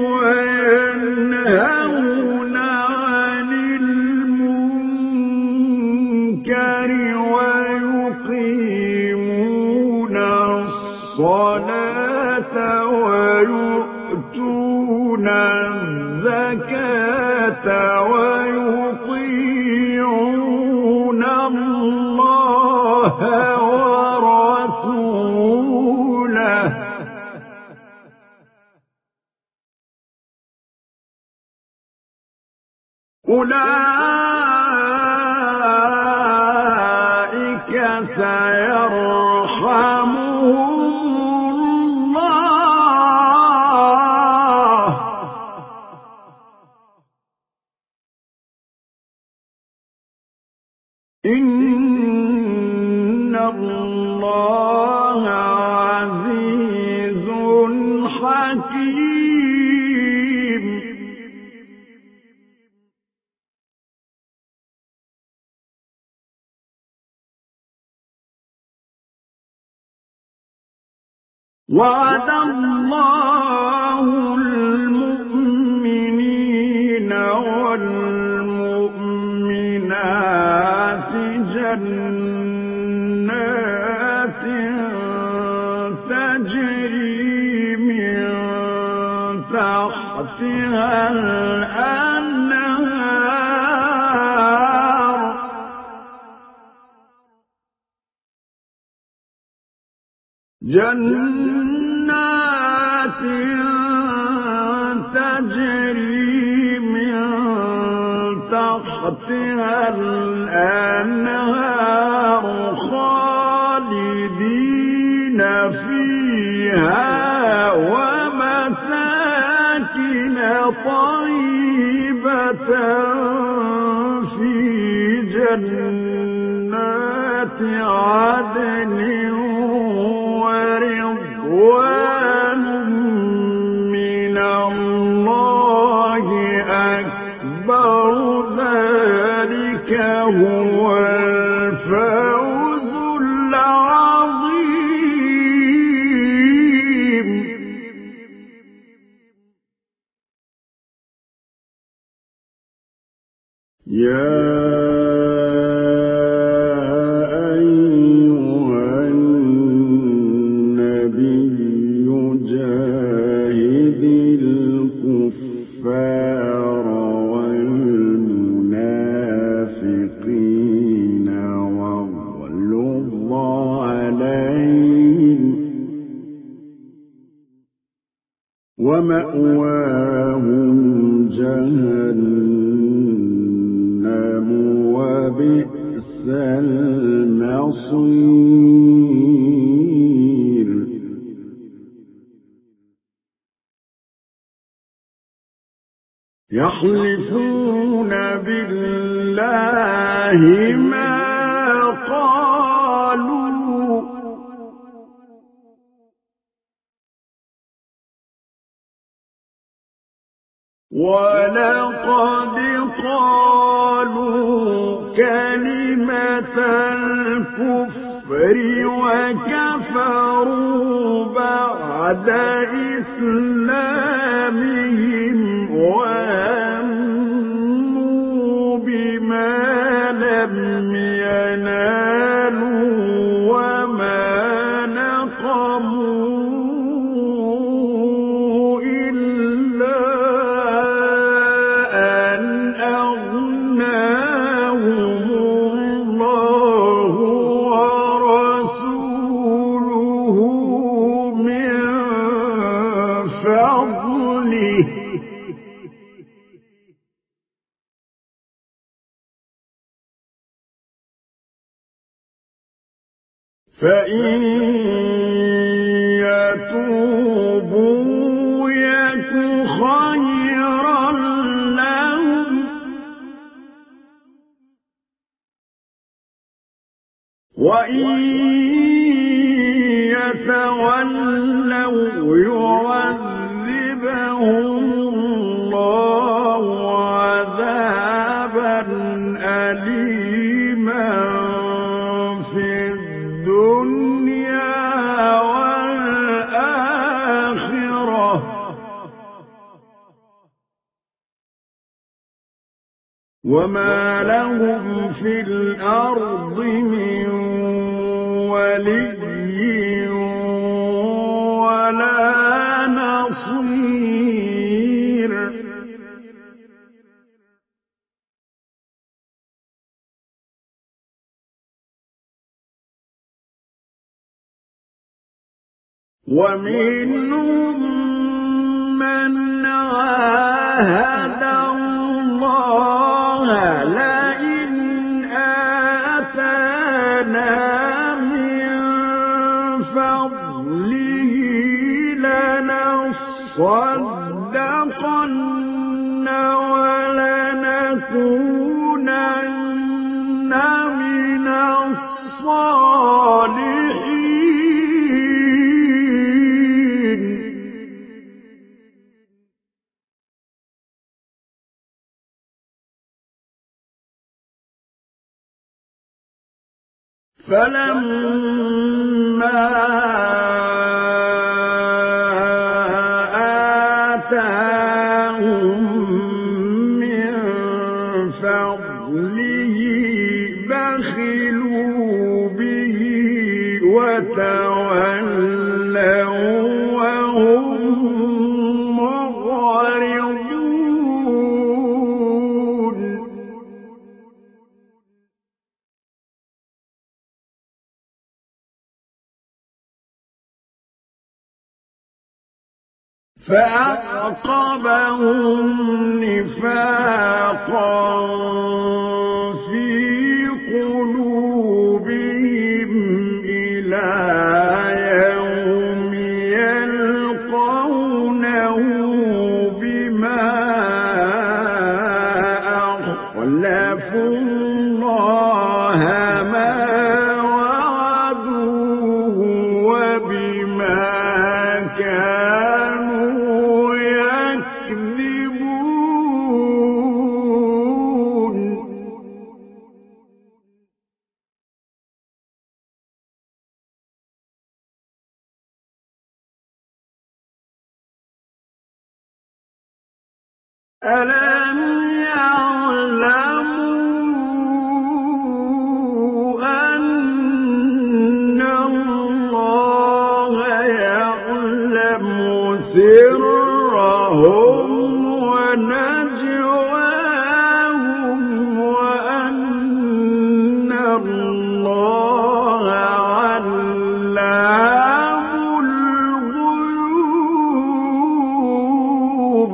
وينهون عن المنكر ويقيمون الصلاة ويؤتون الزكاة ويطيعون الله ورسوله أولئك سيرحمهم الله إن الله عزيز حكيم وعد الله المؤمنين والمؤمنات جنات تجري من تحتها الأنهار جنات تجري من تحتها الأنهار خالدين فيها ومساكن طيبة في جنات عدن ورضوان من الله أكبر ذلك هو الفوز العظيم يا الكفار والمنافقين واغلظ عليهم ومأواهم جهنم وبئس المصير يحلفون بالله ما قالوا ولقد قالوا كلمة الكفر وكفروا بعد إسلامهم وهموا بما لم ينالوا وما نقموا إلا أن أغناهم الله ورسوله من فضله فإن يتوبوا وَإِن يَتَوَلَّوْا يُعَذِّبْهُمُ اللَّهُ عَذَابًا أَلِيمًا فِي الدُّنْيَا وَالْآخِرَةِ ۚ وَمَا لَهُمْ فِي الْأَرْضِ مِن وَلِيٍّ وَلَا نَصِيرٍ. وَمِنْهُم مَّنْ عَاهَدَ اللَّهَ لَئِنْ آتَانَا مِن فَضْلِهِ لَنَصَّدَّقَنَّ وَلَنَكُونَنَّ مِنَ الصَّالِحِينَ. فَلَمَّا آتَاهُم مِّن فَضْلِهِ بَخِلُوا بِهِ وَتَوَلَّوا وَهُم مُّعْرِضُونَ. فَأَعْقَبَهُمْ نِفَاقًا فِي قُلُوبِهِمْ إِلَىٰ يَوْمِ يَلْقَوْنَهُ بِمَا أَخْلَفُوا اللَّهَ مَا وَعَدُوهُ وَبِمَا كَانُوا يَكْذِبُونَ. أَلَمْ يَعْلَمُوا أَنَّ اللَّهَ يَعْلَمُ سِرَّهُمْ وَنَجْوَاهُمْ وَأَنَّ اللَّهَ عَلَّامُ الْغُيُوبِ.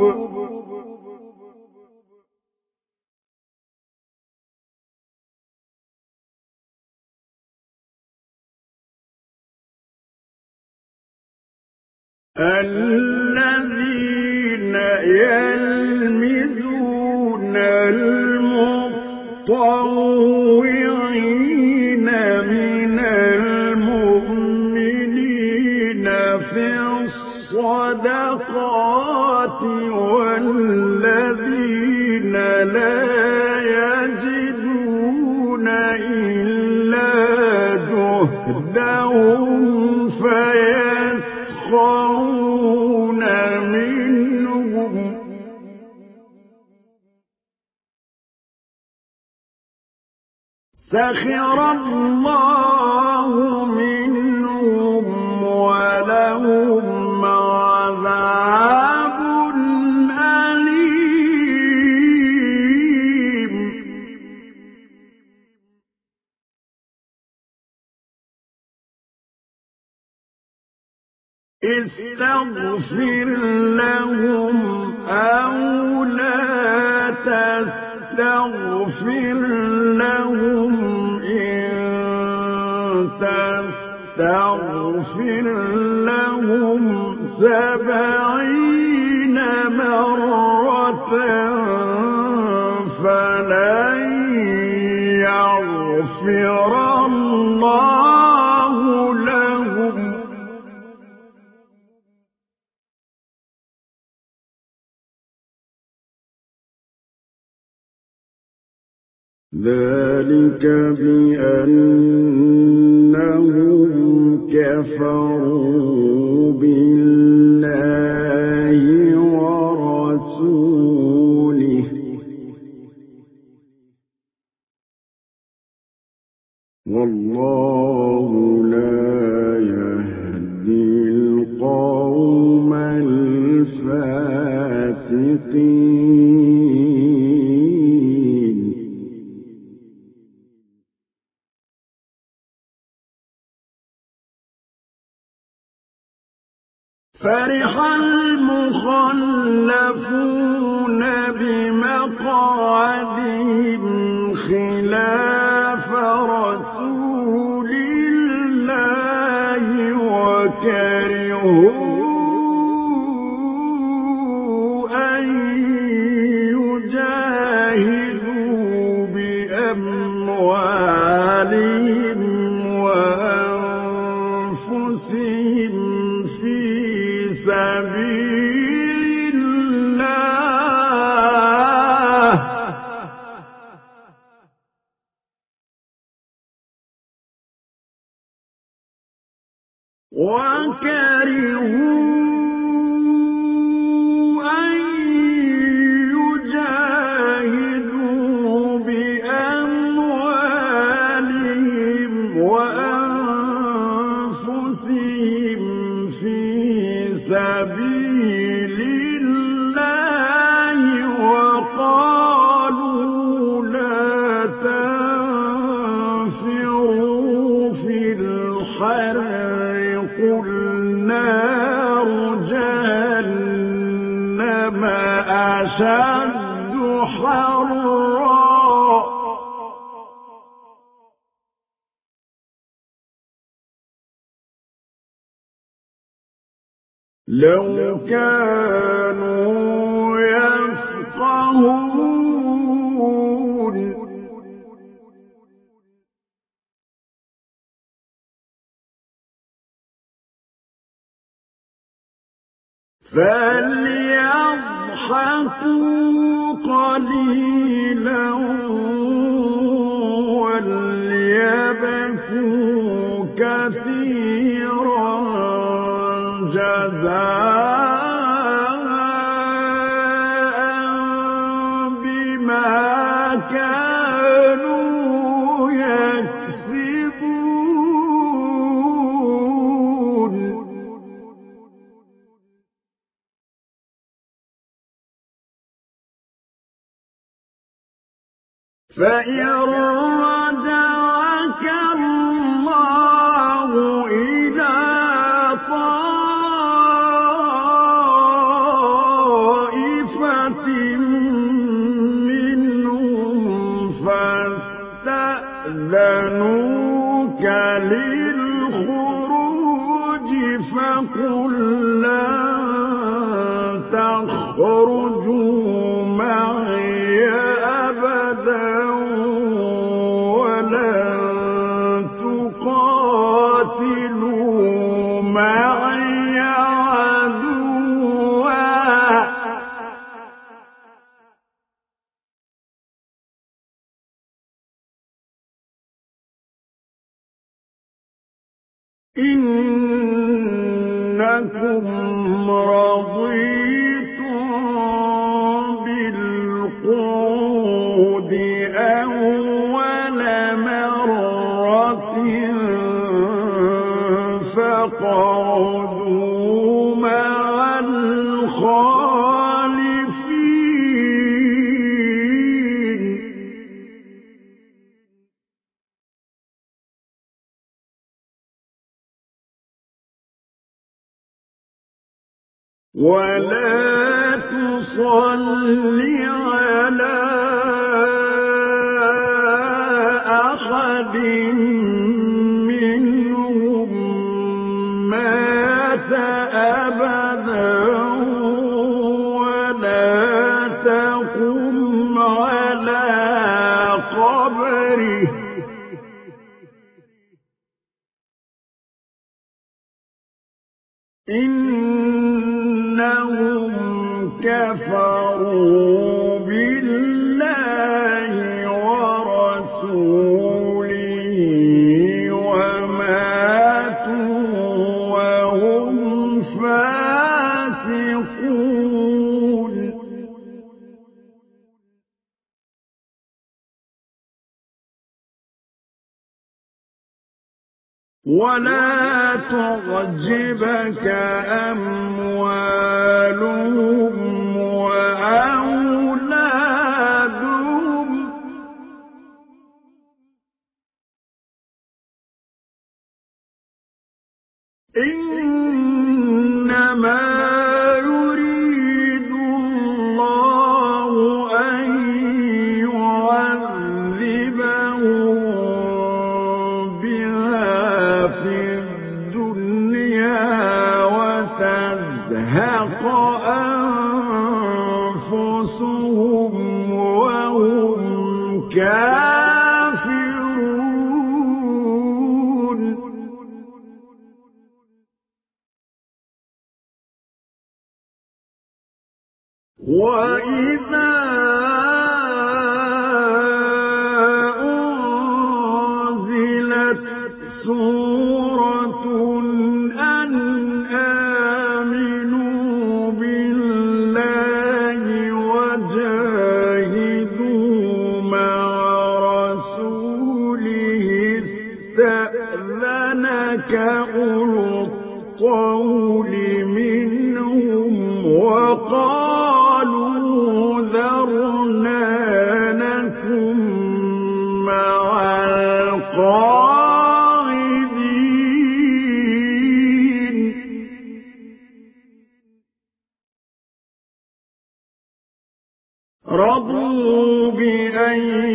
الَّذِينَ يَلْمِزُونَ الْمُطَّوِّعِينَ مِنَ الْمُؤْمِنِينَ فِي الصَّدَقَاتِ وَالَّذِينَ لَا يَجِدُونَ إِلَّا جُهْدَهُمْ فَيَسْخَرُونَ مِنْهُمْ ۖ سَخِرَ اللَّهُ مِنْهُمْ وَلَهُمْ عَذَابٌ أَلِيمٌ. اسْتَغْفِرْ لَهُمْ أَوْ لَا تَسْتَغْفِرْ لَهُمْ إِن تَسْتَغْفِرْ لَهُمْ 70 مرة فلن يغفر الله اللَّهُ لَهُمْ ذَلِكَ بِأَنَّهُمْ كَفَرُوا بِاللَّهِ وَرَسُولِهِ وَاللَّهُ لَا يَهْدِي الْقَوْمَ الْفَاسِقِينَ فَرِحَ الْمُخَلَّفُونَ بِمَقْعَدِهِمْ خِلَافَ رَسُولِ اللَّهِ وَكَرِهُوا أَن يُجَاهِدُوا بِأَمْوَالِهِمْ وَأَنفُسِهِمْ فِي سَبِيلِ اللَّهِ وَكَرِهُوا أَن يُجَاهِدُوا بِأَمْوَالِهِمْ وَأَنفُسِهِمْ فِي سَبِيلِ اللَّهِ وَقَالُوا لَا تَنفِرُوا فِي الْحَرِّ قُلْ نَارُ جَهَنَّمَ أَشَدُّ حَرًّا لَوْ كَانُوا يَفْقَهُونَ فَلْيَضْحَكُوا قَلِيلًا وَلْيَبْكُوا كَثِيرًا جَزَاءً بِمَا كَانُوا يَكْسِبُونَ فَإِن رَّجَعَكَ اللَّهُ إِلَىٰ طَائِفَةٍ مِّنْهُمْ فَاسْتَأْذَنُوكَ لِلْخُرُوجِ فَقُل لَّن تَخْرُجُوا مَعِيَ أَبَدًا وَلَن تُقَاتِلُوا مَعِيَ عَدُوًّا ۖ إِنَّكُمْ رَضِيتُم بِالْقُعُودِ أَوَّلَ مَرَّةٍ فَاقْعُدُوا مَعَ الْخَالِفِينَ وَلَا تُصَلِّ عَلَىٰ أَحَدٍ مِّنْهُم مَّاتَ أَبَدًا وَلَا تَقُمْ عَلَىٰ قَبْرِهِ إنهم كفروا بالله ورسوله وماتوا وهم فاسقون ولا تعجبك أموالهم وأولادهم إنما يريد الله أن يعذبهم بها في الدنيا وتزهق أنفسهم وهم كافرون وَإِذَا أُنزِلَتْ سُورَةٌ أَنْ آمِنُوا بِاللَّهِ وَجَاهِدُوا مَعَ رَسُولِهِ اسْتَأْذَنَكَ أُولُو الطَّوْلِ مِنْهُمْ وَقَالُوا ذَرْنَا نَكُن مَّعَ الْقَاعِدِينَ رَضُوا بِأَن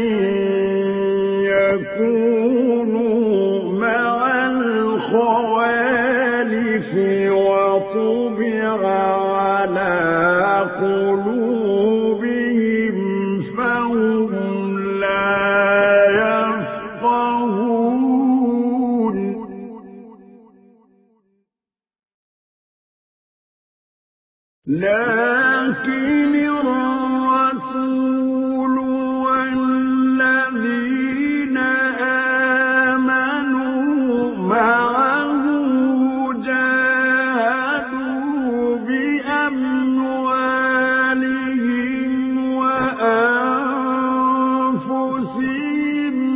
يَكُونُوا مَعَ الْخَوَالِفِ وَطُبِعَ عَلَىٰ قُلُوبِهِمْ فَهُمْ لَا يَفْقَهُونَ لَٰكِنِ الرَّسُولُ وَالَّذِينَ آمَنُوا مَعَهُ جَاهَدُوا بِأَمْوَالِهِمْ وَأَنفُسِهِمْ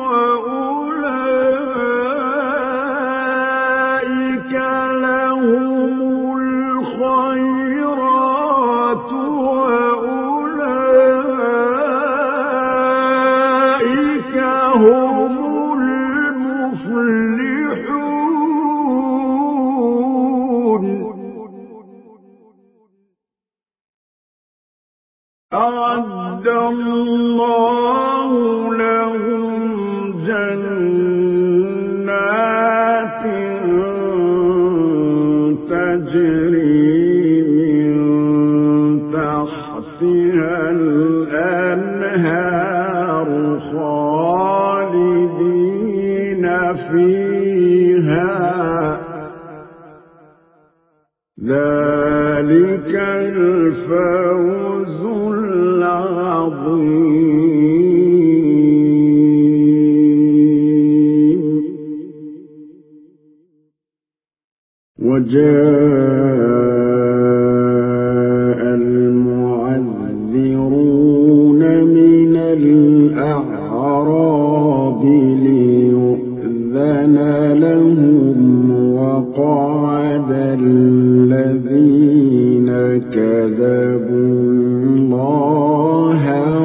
وَأُولَٰئِكَ لَهُمُ الْخَيْرَاتُ وَأُولَٰئِكَ هُمُ الْمُفْلِحُونَ أَعَدَّ اللَّهُ لَهُمْ جَنَّاتٍ تَجْرِي مِن تَحْتِهَا الْأَنْهَارُ خَالِدِينَ فِيهَا ذَلِكَ الْفَوْزُ الْعَظِيمُ وَجَاءَ الْمُعَذِّرُونَ مِنَ الْأَعْرَابِ لِيُؤْذَنَ لَهُمْ وَقَعَدَ الَّذِينَ كَذَبُوا اللَّهَ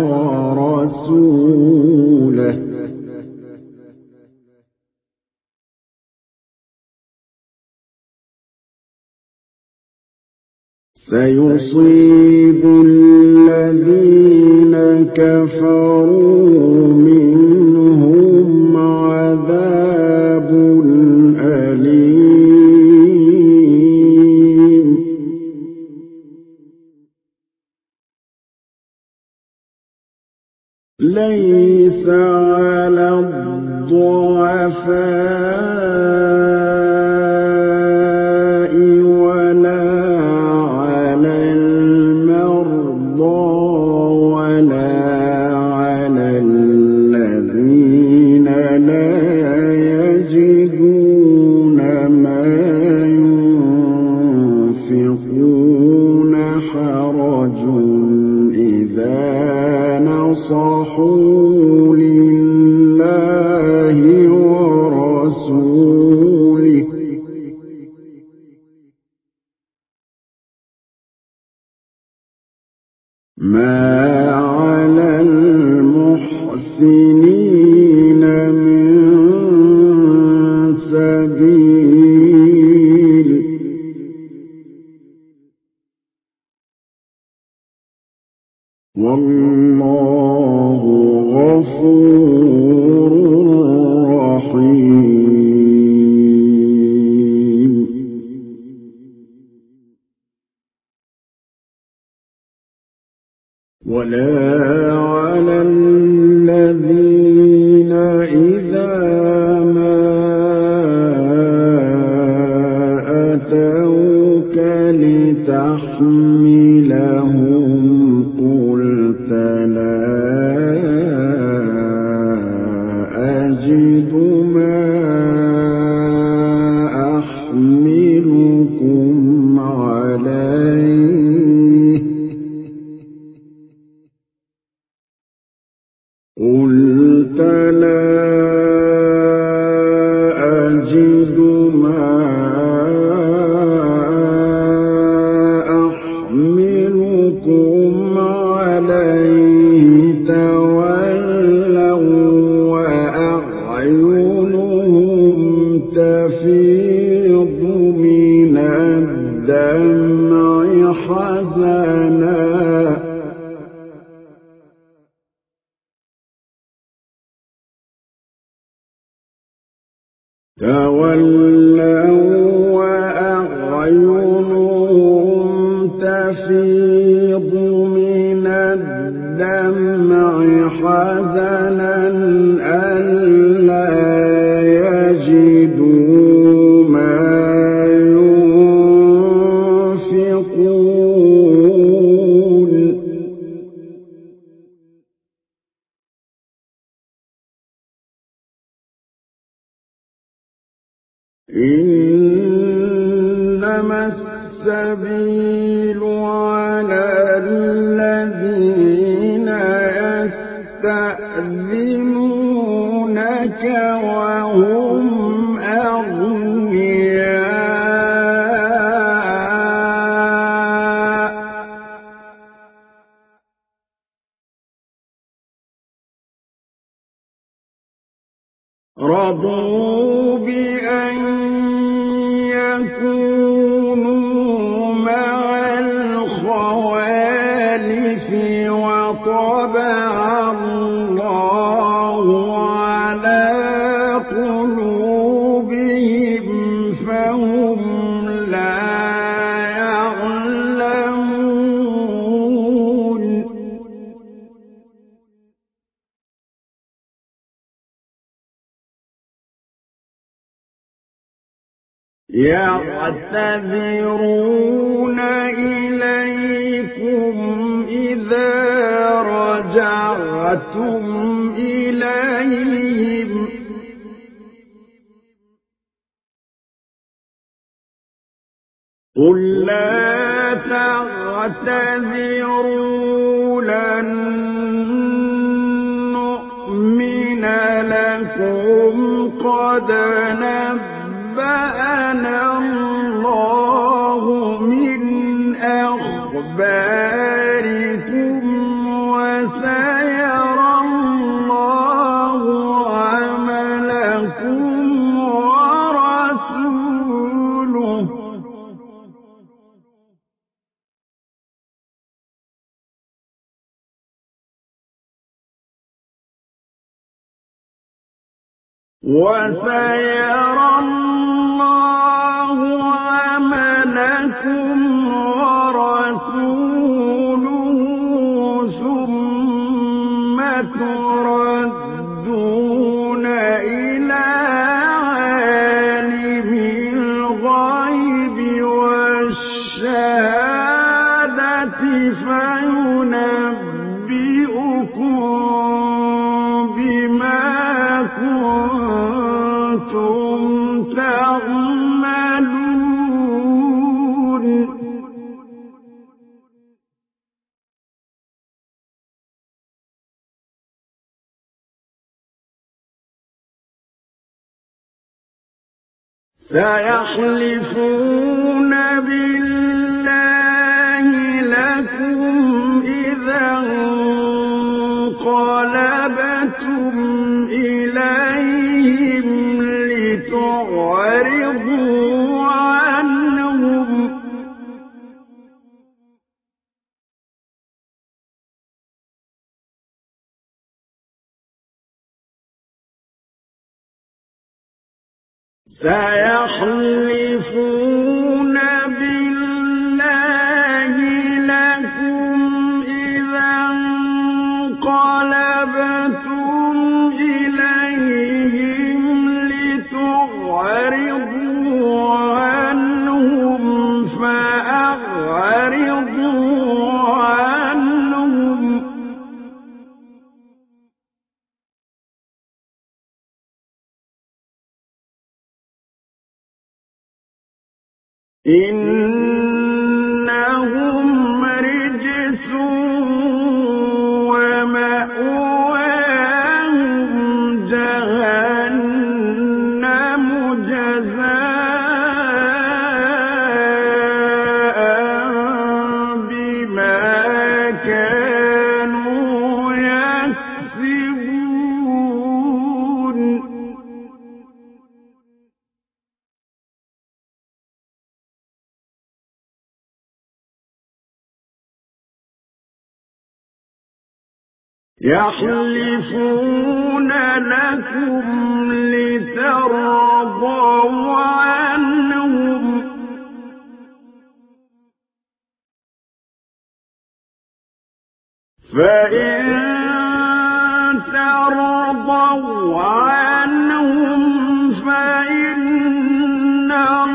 وَرَسُولَهُ سَيُصِيبُ الَّذِينَ كَفَرُوا مِنْهُمْ عَذَابٌ أَلِيمٌ لَيْسَ عَلَى الضُّعَفَاءِ المحسنين من سبيل والله غفور رحيم ولا على الذين إذا ما أتوك لتحملهم قلت لا أجد ما أحملكم عليه قلت لا أجد ما أحملكم عليه تولوا وأعينهم تفيض من الدمع حزنا تفيض من الدمع حزنا ألا يجدوا ما ينفقون إنما السبيل على الذين يستأذنونك وهم أغنياء رضوا بأن يكونوا مع الخوالف وطبع الله على قلوبهم فهم لا يعلمون يعتذرون إليكم إذا رجعتم إليهم قل لا تعتذروا لن نؤمن لكم قد نبأنا الله من أخباركم وسيرى الله عملكم ورسوله وسيرى الله عملكم ورسوله ثم تردون إلى عالم الغيب والشهادة فينبئكم بما كنتم تعملون سيحلفون بالله لكم إذا انقلبتم لتعرضوا عنهم سيحلفون بالله لكم إذا انقلبتم إليهم لتعرضوا عنهم فأعرضوا عنهم إنهم رجس ومأواهم جهنم جزاء بما كانوا يكسبون يحلفون لكم لترضوا عنهم فإن ترضوا عنهم فإن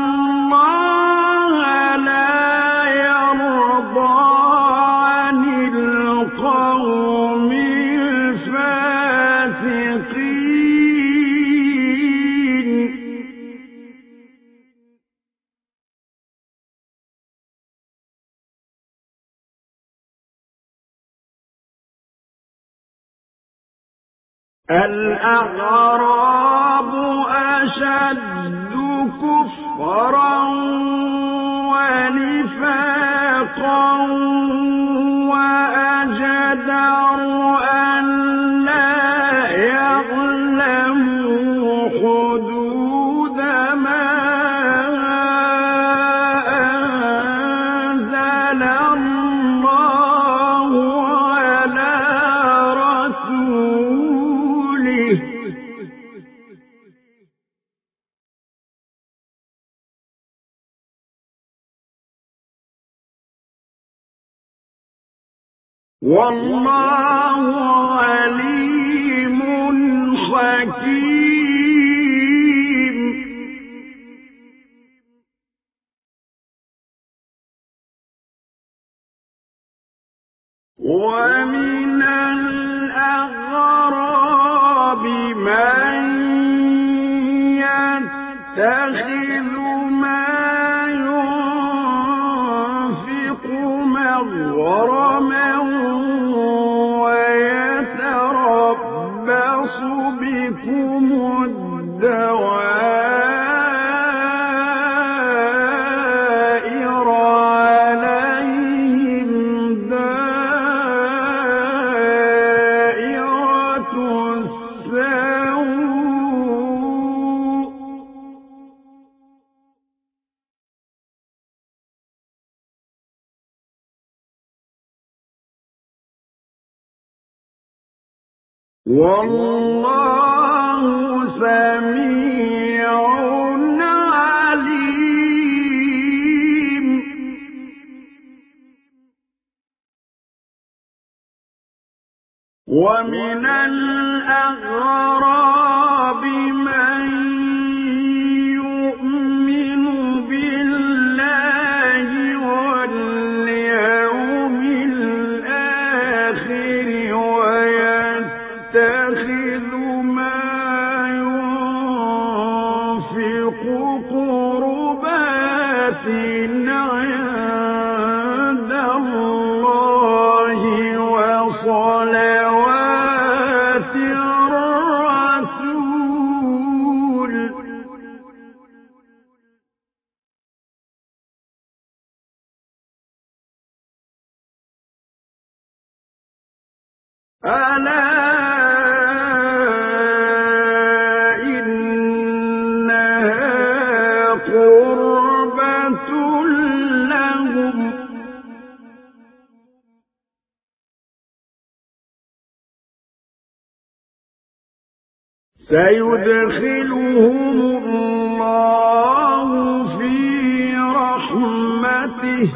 الله لا يرضى عن القوم الفاسقين الأعراب أشد كفرا ونفاقا وأجدر أن لا يعلموا حدود ما أنزل الله على رسوله والله عليم حكيم ومن الأغراب من يتخذ ما ينفق مغرما ويتربص بكم الدوائر عليهم دائرة السوء والله سميع عليم ومن الأغراب من يؤمن بالله واليوم الآخر ويتخذ ما ينفق قربات عند الله وصلوات الرسول ألا إن سيدخلهم الله في رحمته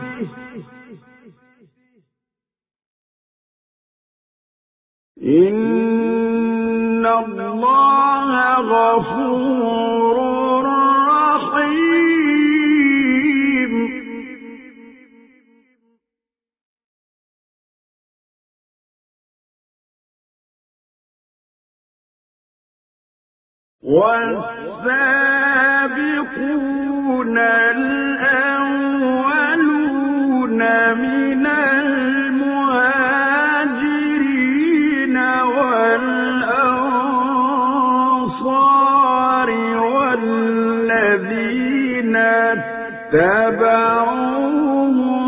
إن الله غفور رحيم والسابقون الأولون من المهاجرين والأنصار والذين اتبعوهم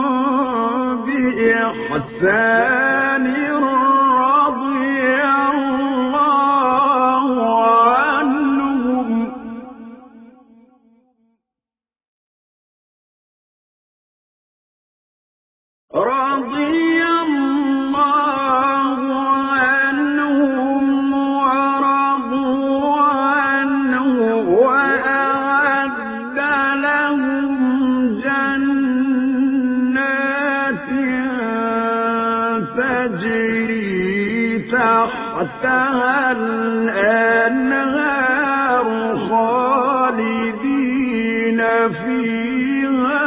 بإحسان رضي الله عنهم ورضوا عنه وأعد لهم جنات تجري تحتها الأنهار خالدين فيها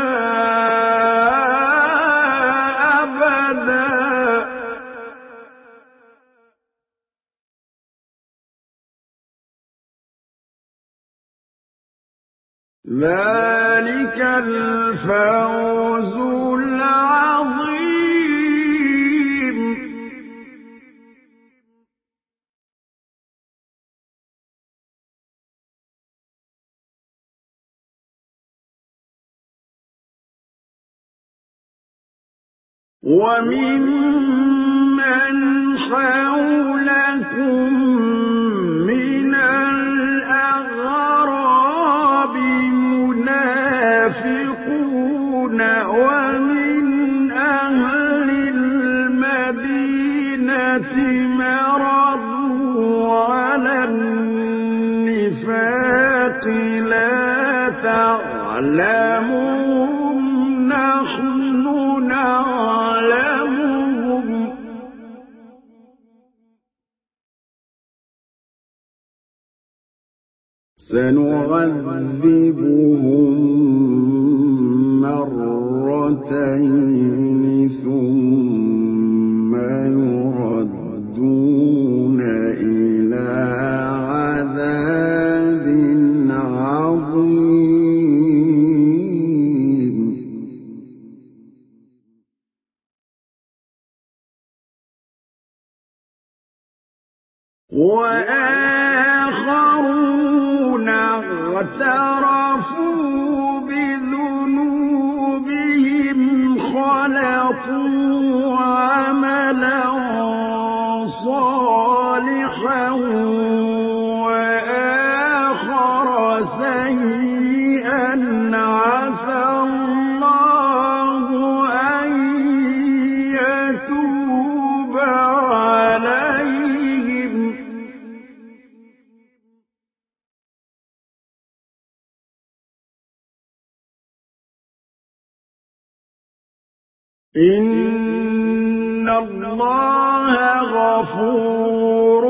ذلك الفوز العظيم وممن حولكم من الأعراب منافقون ومن أهل المدينة مرضوا على النفاق لا تعلمهم نحن نعلمهم سنعذبهم مرتين ثم يردون إلى عذاب عظيم وآخرون اعترفوا بذنوبهم خلقوا عملا صالحا وآخر سيئا عسى الله أن يتوب عليهم إن الله غفور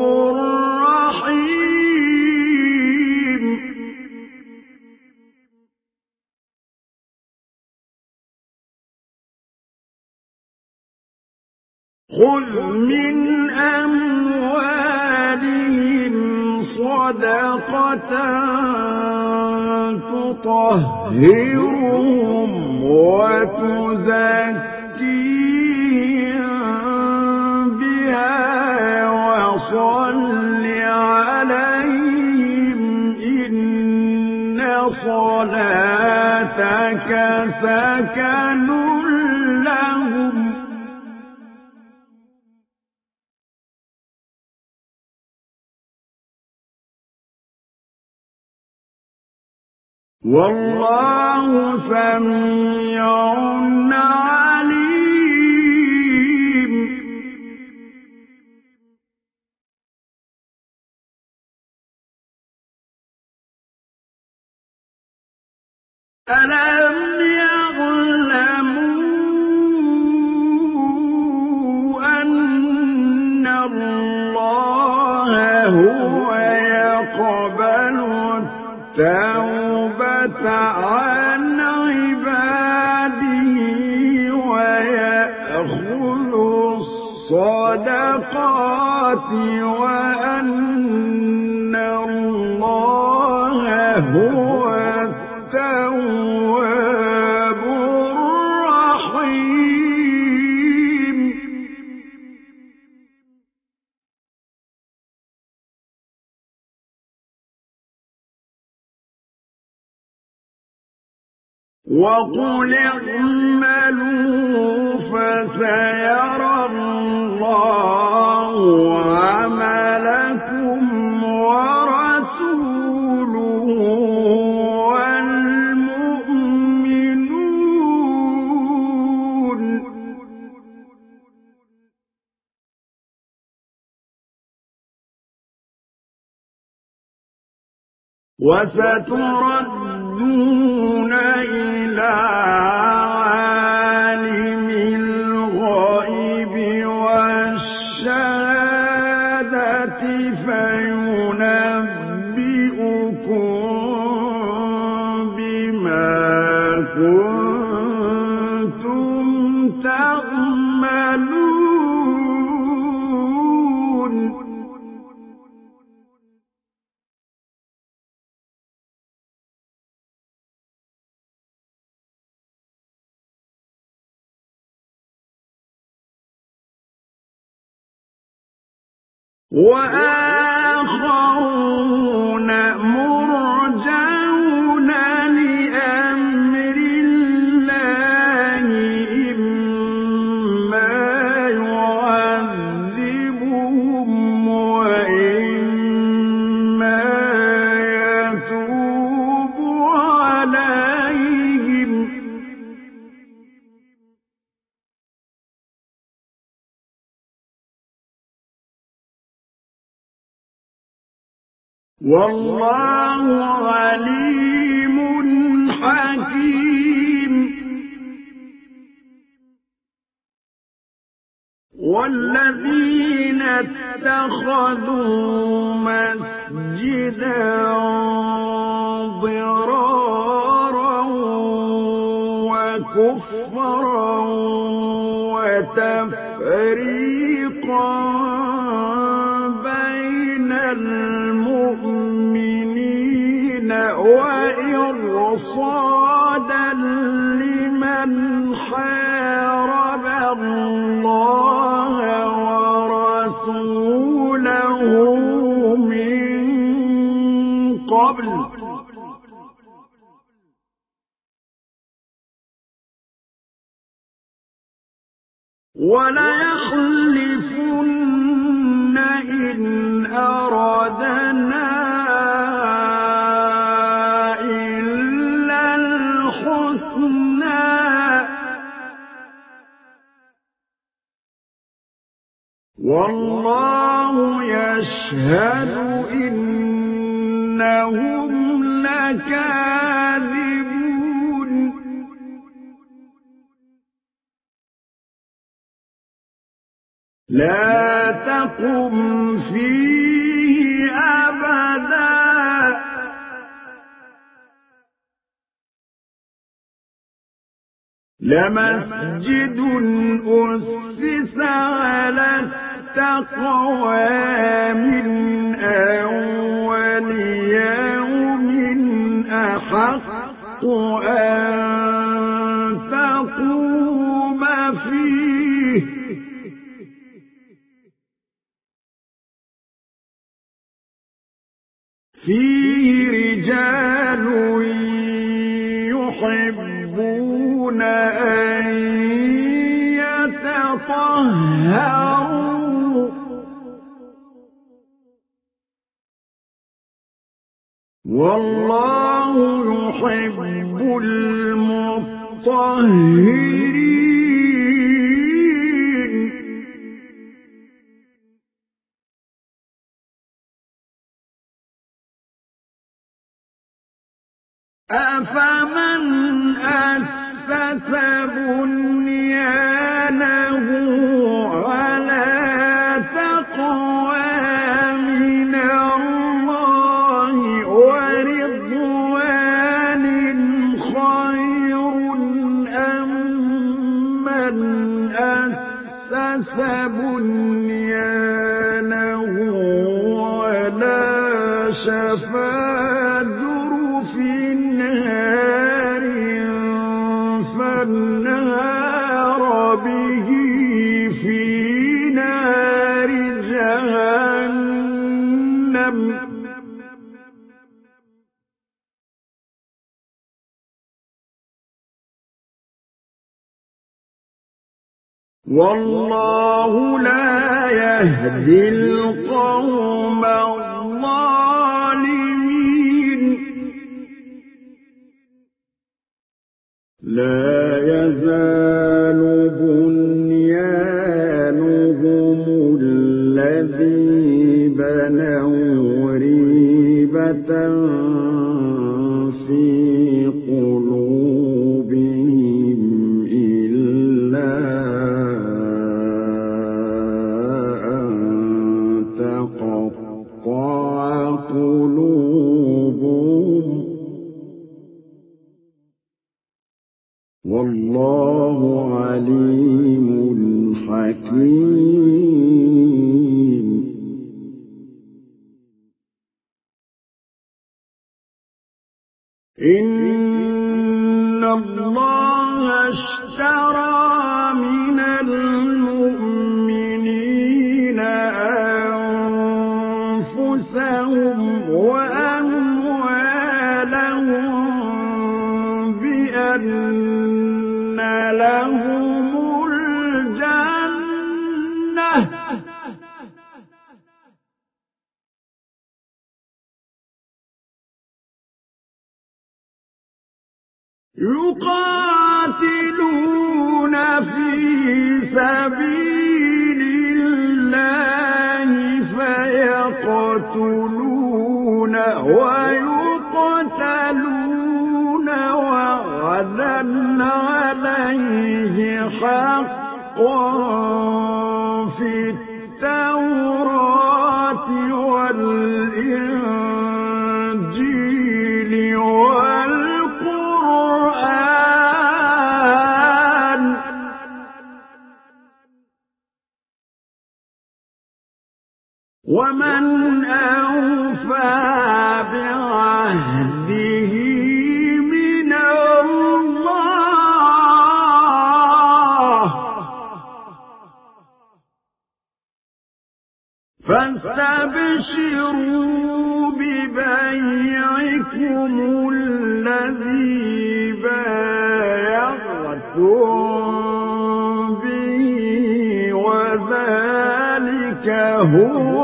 رحيم خذ من أموالهم صدقة تطهرهم وتزكيهم بها وصل عليهم إن صلاتك سكن لهم والله سميع عليم أَلَمْ يَعْلَمُوا أَنَّ اللَّهَ هُوَ يَقْبَلُ التَّوْبَةَ عَنْ عِبَادِهِ وَيَأْخُذُ الصَّدَقَاتِ وَأَنَّ اللَّهَ هُوَ التَّوَّابُ الرَّحِيمُ وَقُلِ اعْمَلُوا فَسَيَرَى اللَّهُ عَمَلَكُمْ وَرَسُولُهُ وَالْمُؤْمِنُونَ وَسَتُرَدُّونَ إِلَىٰ عَالِمِ الْغَيْبِ وَالشَّهَادَةِ فَيُنَبِّئُكُم بِمَا كُنتُمْ تَعْمَلُونَ وَآخَرُونَ مُرْجَوْنَ لِأَمْرِ اللَّهِ إِمَّا يُعَذِّبُهُمْ وَإِمَّا يَتُوبُ عَلَيْهِمْ ۗ وَاللَّهُ عَلِيمٌ حَكِيمٌ وَالَّذِينَ اتَّخَذُوا مَسْجِدًا ضِرَارًا وَكُفْرًا وَتَفْرِيقًا بَيْنَ الْمُؤْمِنِينَ وَإِرْصَادًا لِّمَنْ حَارَبَ اللَّهَ وَرَسُولَهُ مِن قَبْلُ ۚ وَلَيَحْلِفُنَّ إِنْ أَرَدْنَا إِلَّا الْحُسْنَىٰ وَاللَّهُ يَشْهَدُ إِنَّهُمْ لَكَاذِبُونَ لَا تَقُمْ فِيهِ أَبَدًا ۚ لَمَسْجِدٌ أُسِّسَ عَلَى التَّقْوَىٰ مِنْ أَوَّلِ يَوْمٍ أَحَقُّ أَن تَقُومَ فِيهِ ۚ فِيهِ رِجَالٌ يُحِبُّونَ أَن يَتَطَهَّرُوا ۚ وَاللَّهُ يُحِبُّ الْمُطَهِّرِينَ أفمن أسس بنيانه على تقوى من الله ورضوان خير أم من أسس بنيانه على شفا جرف نار فانهار به في نار جهنم والله لا يهدي القوم الظالمين لا يزال بنيانهم الذي بنوا ريبة في قلوبهم إلا أن تقطع قلوبهم والله عليم حكيم إن الله اشترى من المؤمنين أنفسهم وأموالهم بأن لهم الجنة يقاتلون في سبيل الله فيقتلون ويقتلون وعدا عليه حقا في التوراة والإنجيل والقرآن ومن أوفى بعهده من الله فاستبشروا ببيعكم الذي بايعتم به وذلك هو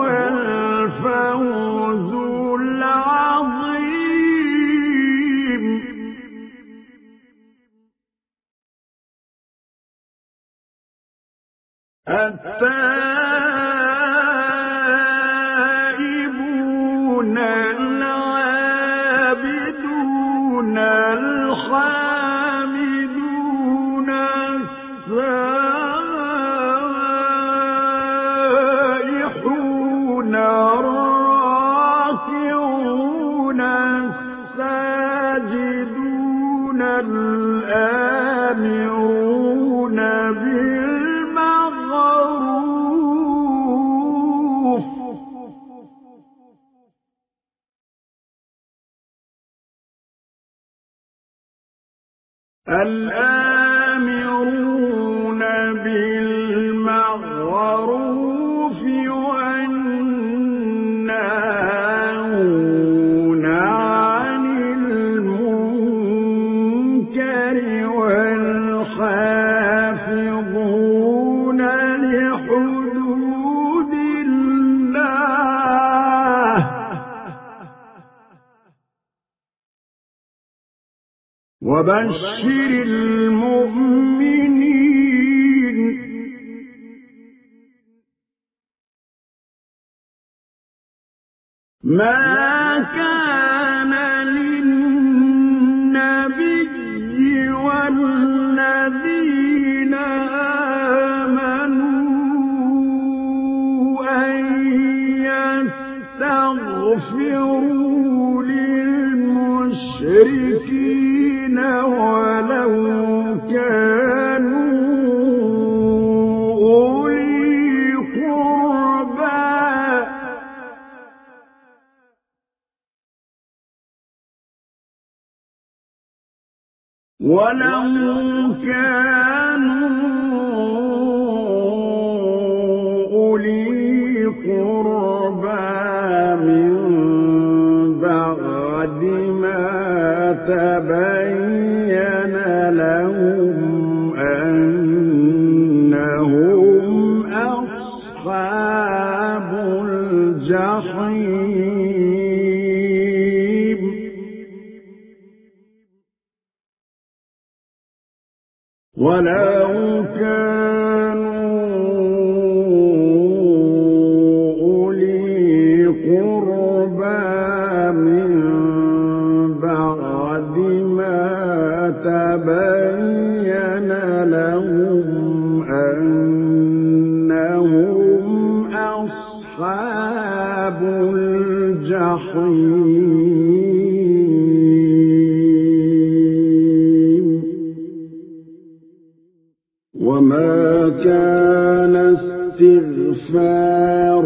الفوز العظيم التائبون العابدون الحامدون السائحون الراكعون الساجدون الآمرون بالمعروف الآمرون بالمعروف والناهون عن المنكر والحافظون لحدود الله وبشر المؤمنين ما كان للنبي تستغفروا للمشركين ولو كانوا أولي قربى من بعد ما تبين لهم أنهم أصحاب الجحيم ولو كانوا أولي قربى من بعد ما تبين لهم أنهم أصحاب الجحيم وما كان استغفار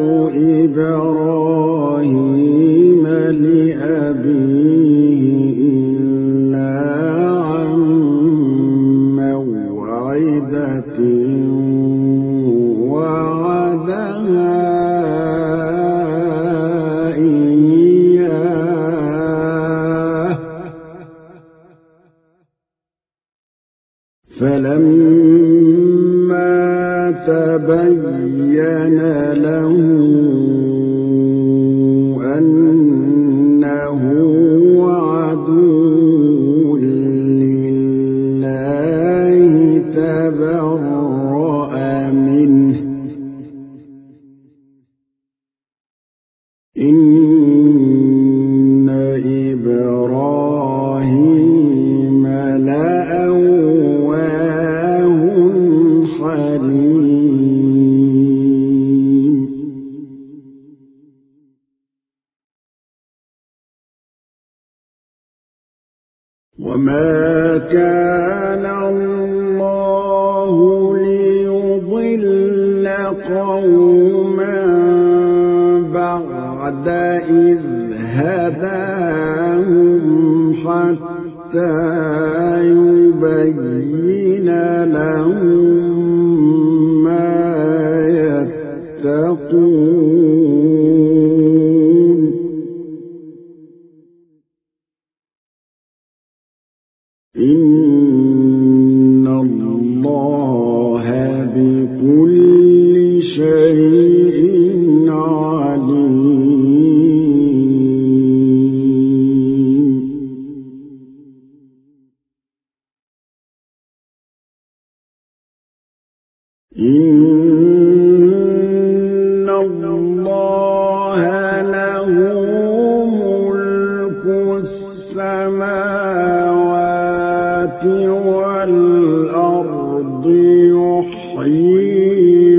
إبراهيم لأبيه إلا عن موعدة وعدها إياه فلما تبين له أنه عدو لله تبرأ منه إن إبراهيم لأواه حليم وما كان الله ليضل قوما بعد إذ هداهم حتى يبين لهم ما يتقون إن الله بكل شيء عليم إن الله له ملك السماوات والأرض يحيي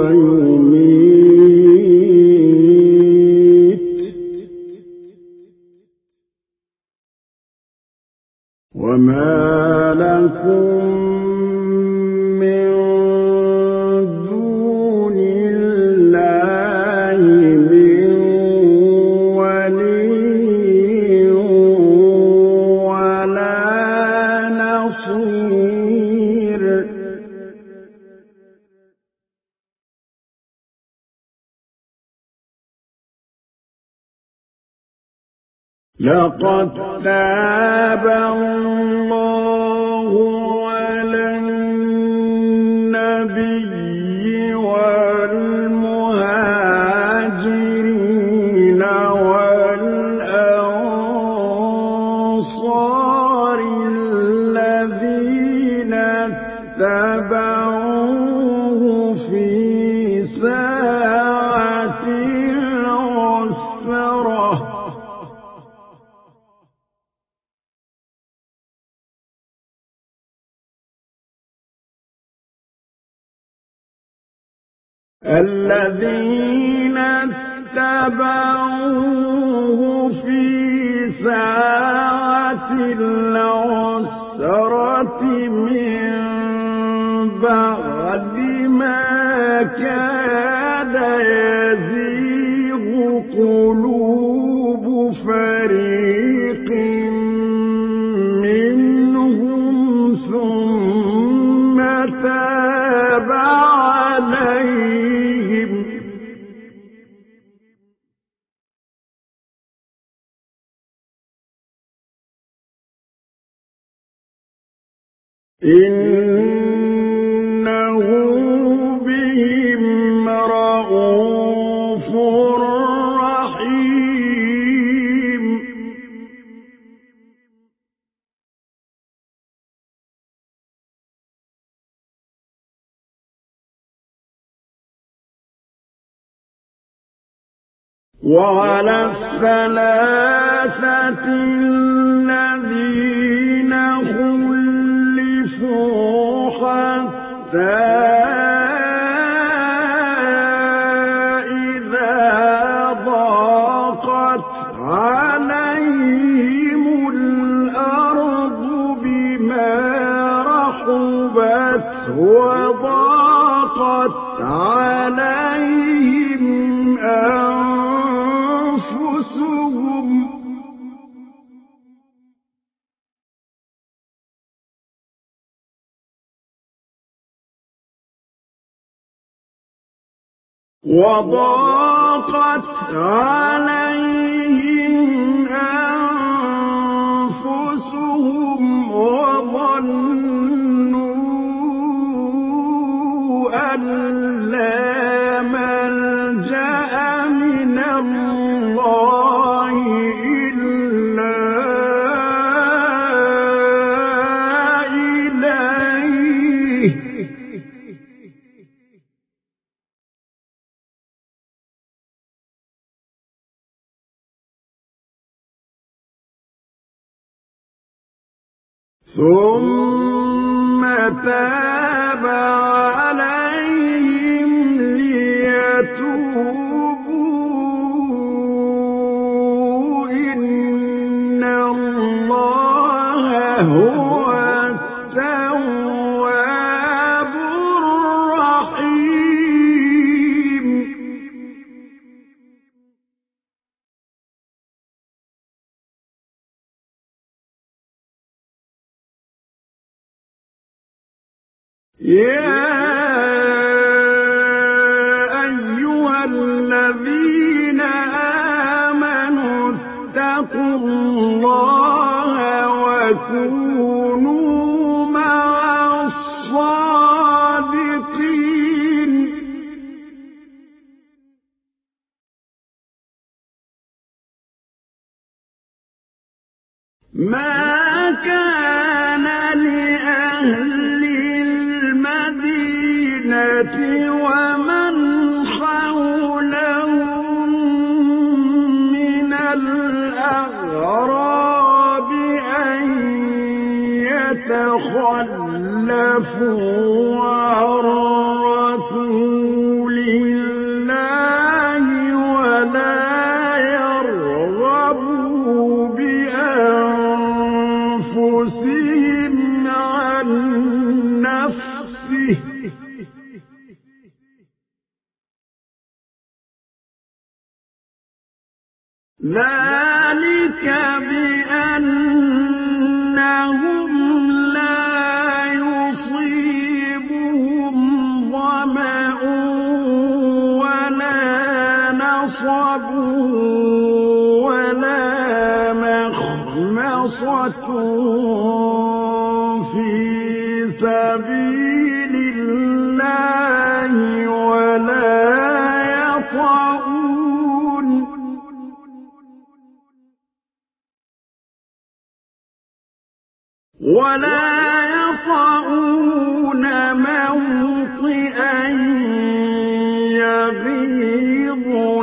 ويميت وما لكم من دون الله من ولي ولا نصير لقد تاب الله على النبي والمهاجرين والأنصار الذين اتبعوه في ساعة العسرة الذين اتبعوه اتَّبَعُوهُ فِي سَاعَةِ الْعُسْرَةِ مِن بَعْدِ مَا كَادَ يَزِيغُ قُلُوبُ فَرِيقٍ مِّنْهُمْ ثُمَّ تَابَ عَلَيْهِمْ ۚ إِنَّهُ بِهِمْ رَءُوفٌ رَّحِيمٌ. وَعَلَى الثَّلَاثَةِ الَّذِينَ خُلِّفُوا حَتَّىٰ إِذَا ضَاقَتْ عَلَيْهِمُ الْأَرْضُ بِمَا رَحُبَتْ وَضَاقَتْ عَلَيْهِمْ أَنفُسُهُمْ وَظَنُّوا أَن لَّا مَلْجَأَ مِنَ اللَّهِ إِلَّا إِلَيْهِ ۚ ثُمَّ تَابَ عَلَيْهِمْ لِيَتُوبُوا ۚ إِنَّ اللَّهَ هُوَ التَّوَّابُ الرَّحِيمُ. يَا أَيُّهَا الَّذِينَ آمَنُوا اتَّقُوا اللَّهَ وَكُونُوا مَعَ الصَّادِقِينَ. مَا كَانَ لِأَهْلِ الْمَدِينَةِ وَمَنْ حَوْلَهُم مِّنَ الْأَعْرَابِ أَن يَتَخَلَّفُوا عَن رَّسُولِ اللَّهِ وَلَا يَرْغَبُوا بِأَنفُسِهِمْ عَن نَّفْسِهِ ۚ ذَٰلِكَ بِأَنَّهُمْ لَا يُصِيبُهُمْ ظَمَأٌ وَلَا نَصَبٌ وَلَا مَخْمَصَةٌ فِي سَبِيلِ اللَّهِ وَلَا يَطَئُونَ مَوْطِئًا يَغِيظُ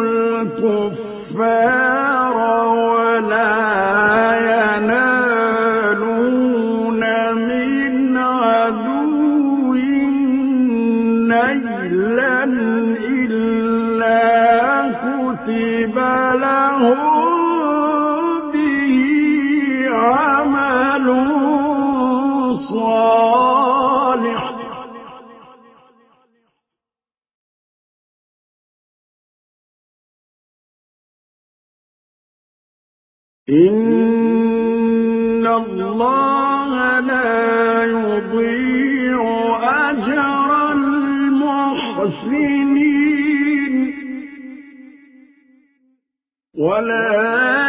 الْكُفَّارَ وَلَا يَنَالُونَ مِنْ عَدُوٍّ نَيْلًا إِلَّا كُتِبَ به عمل صالح إن الله لا يضيع أجر المحسنين ولا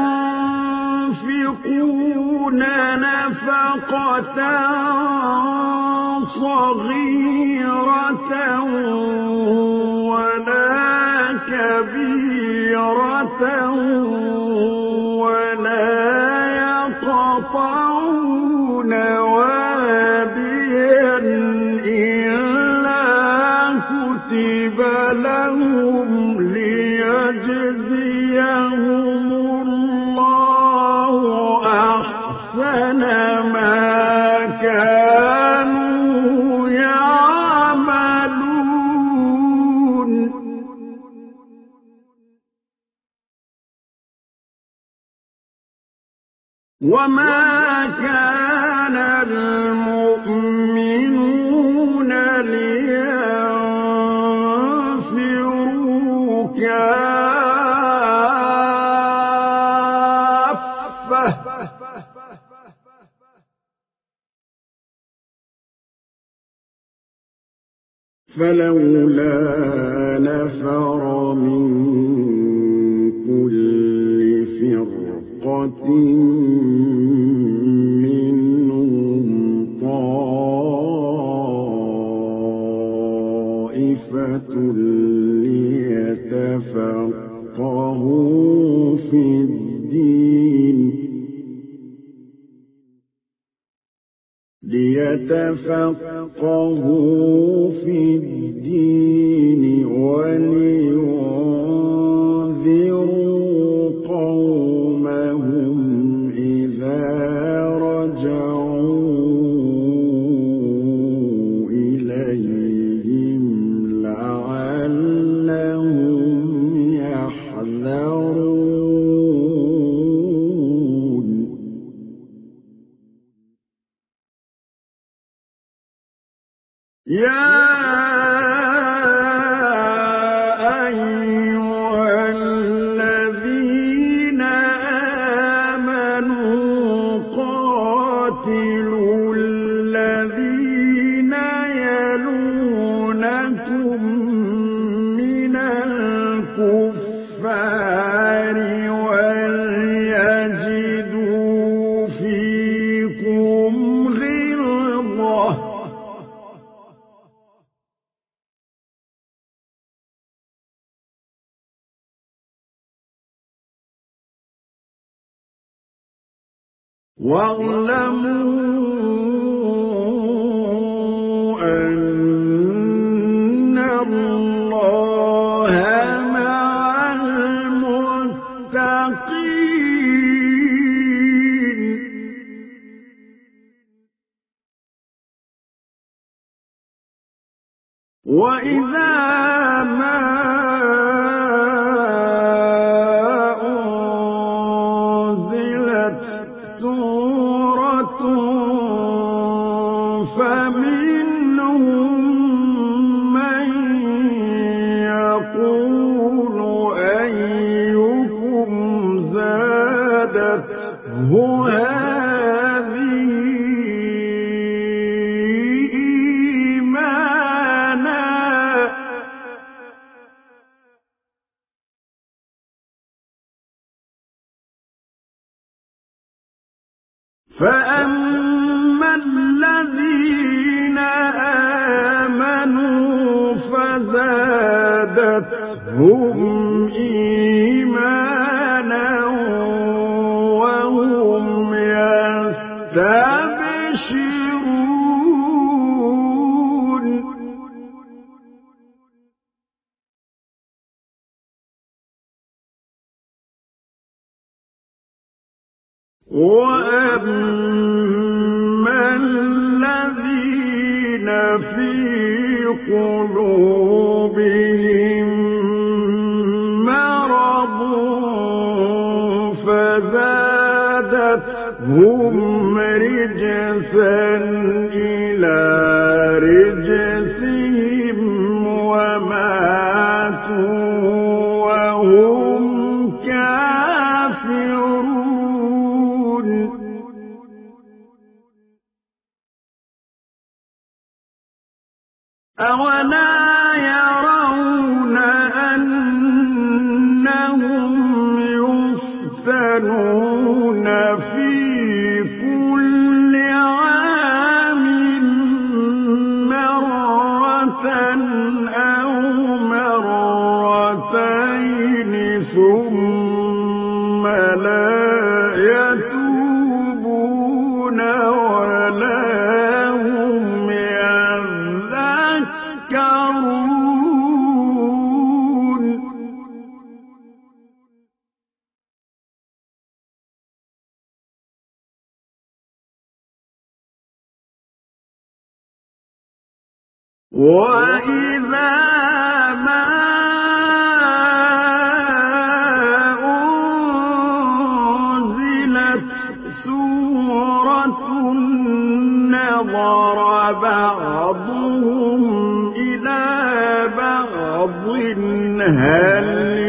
ينفقون نفقة صغيرة ولا كبيرة ولا يقطعون واديا إلا كتب لهم ليجزيهم الله أحسن ما كانوا يعملون وما كان المؤمنون لينفروا كافة فلولا نفر من كل فرقة منهم طائفة ليتفقهوا في الدين ولينذروا قومهم إذا رجعوا إليهم لعلهم يحذرون يا أيها الذين آمنوا قاتلوا الذين يلونكم من الكفار وليجدوا فيكم غلظة واعلموا أن الله مع المتقين وإذا ما سورة فمنهم من يقول أيكم زادته هذه إيمانا فأما الذين آمنوا فزادتهم إيمانا وهم يستبشرون وأما الذين في قلوبهم مرض فزادتهم رجسا إلى رجسهم وماتوا وهم كافرون أولا يرون أنهم يفتنون في كل عام مرة أو مرتين ثم لا يتوبون ولا هم يذكرون وإذا ما أنزلت سورة نظر بعضهم إلى بعض هل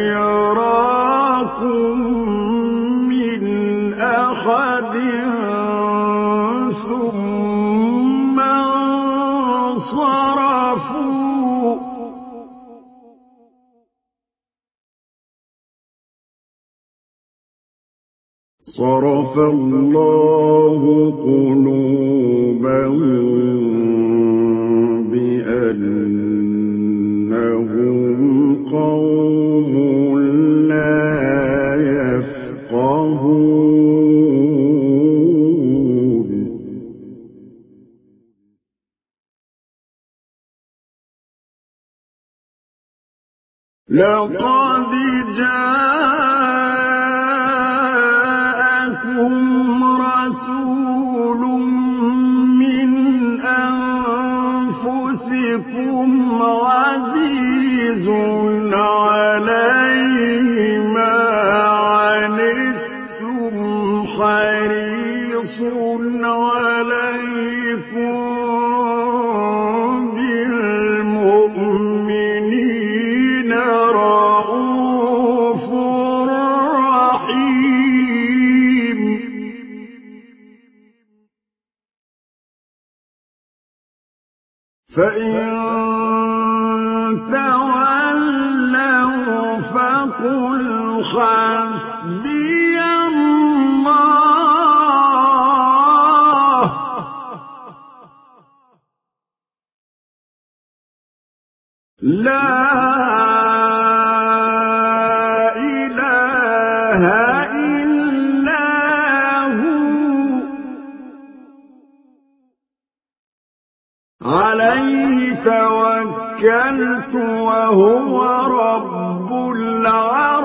يراكم من أحد ثم انصرفوا صرف الله قلوبهم بأنهم قوم لا يفقهون لقد جاءكم رسول من أنفسكم عزيز عليه ما عنتم حريص عليكم بالمؤمنين رءوف رحيم فإن تولوا فقل حسبي الله لا إله إلا هو عليه توكلت وهو رب العرش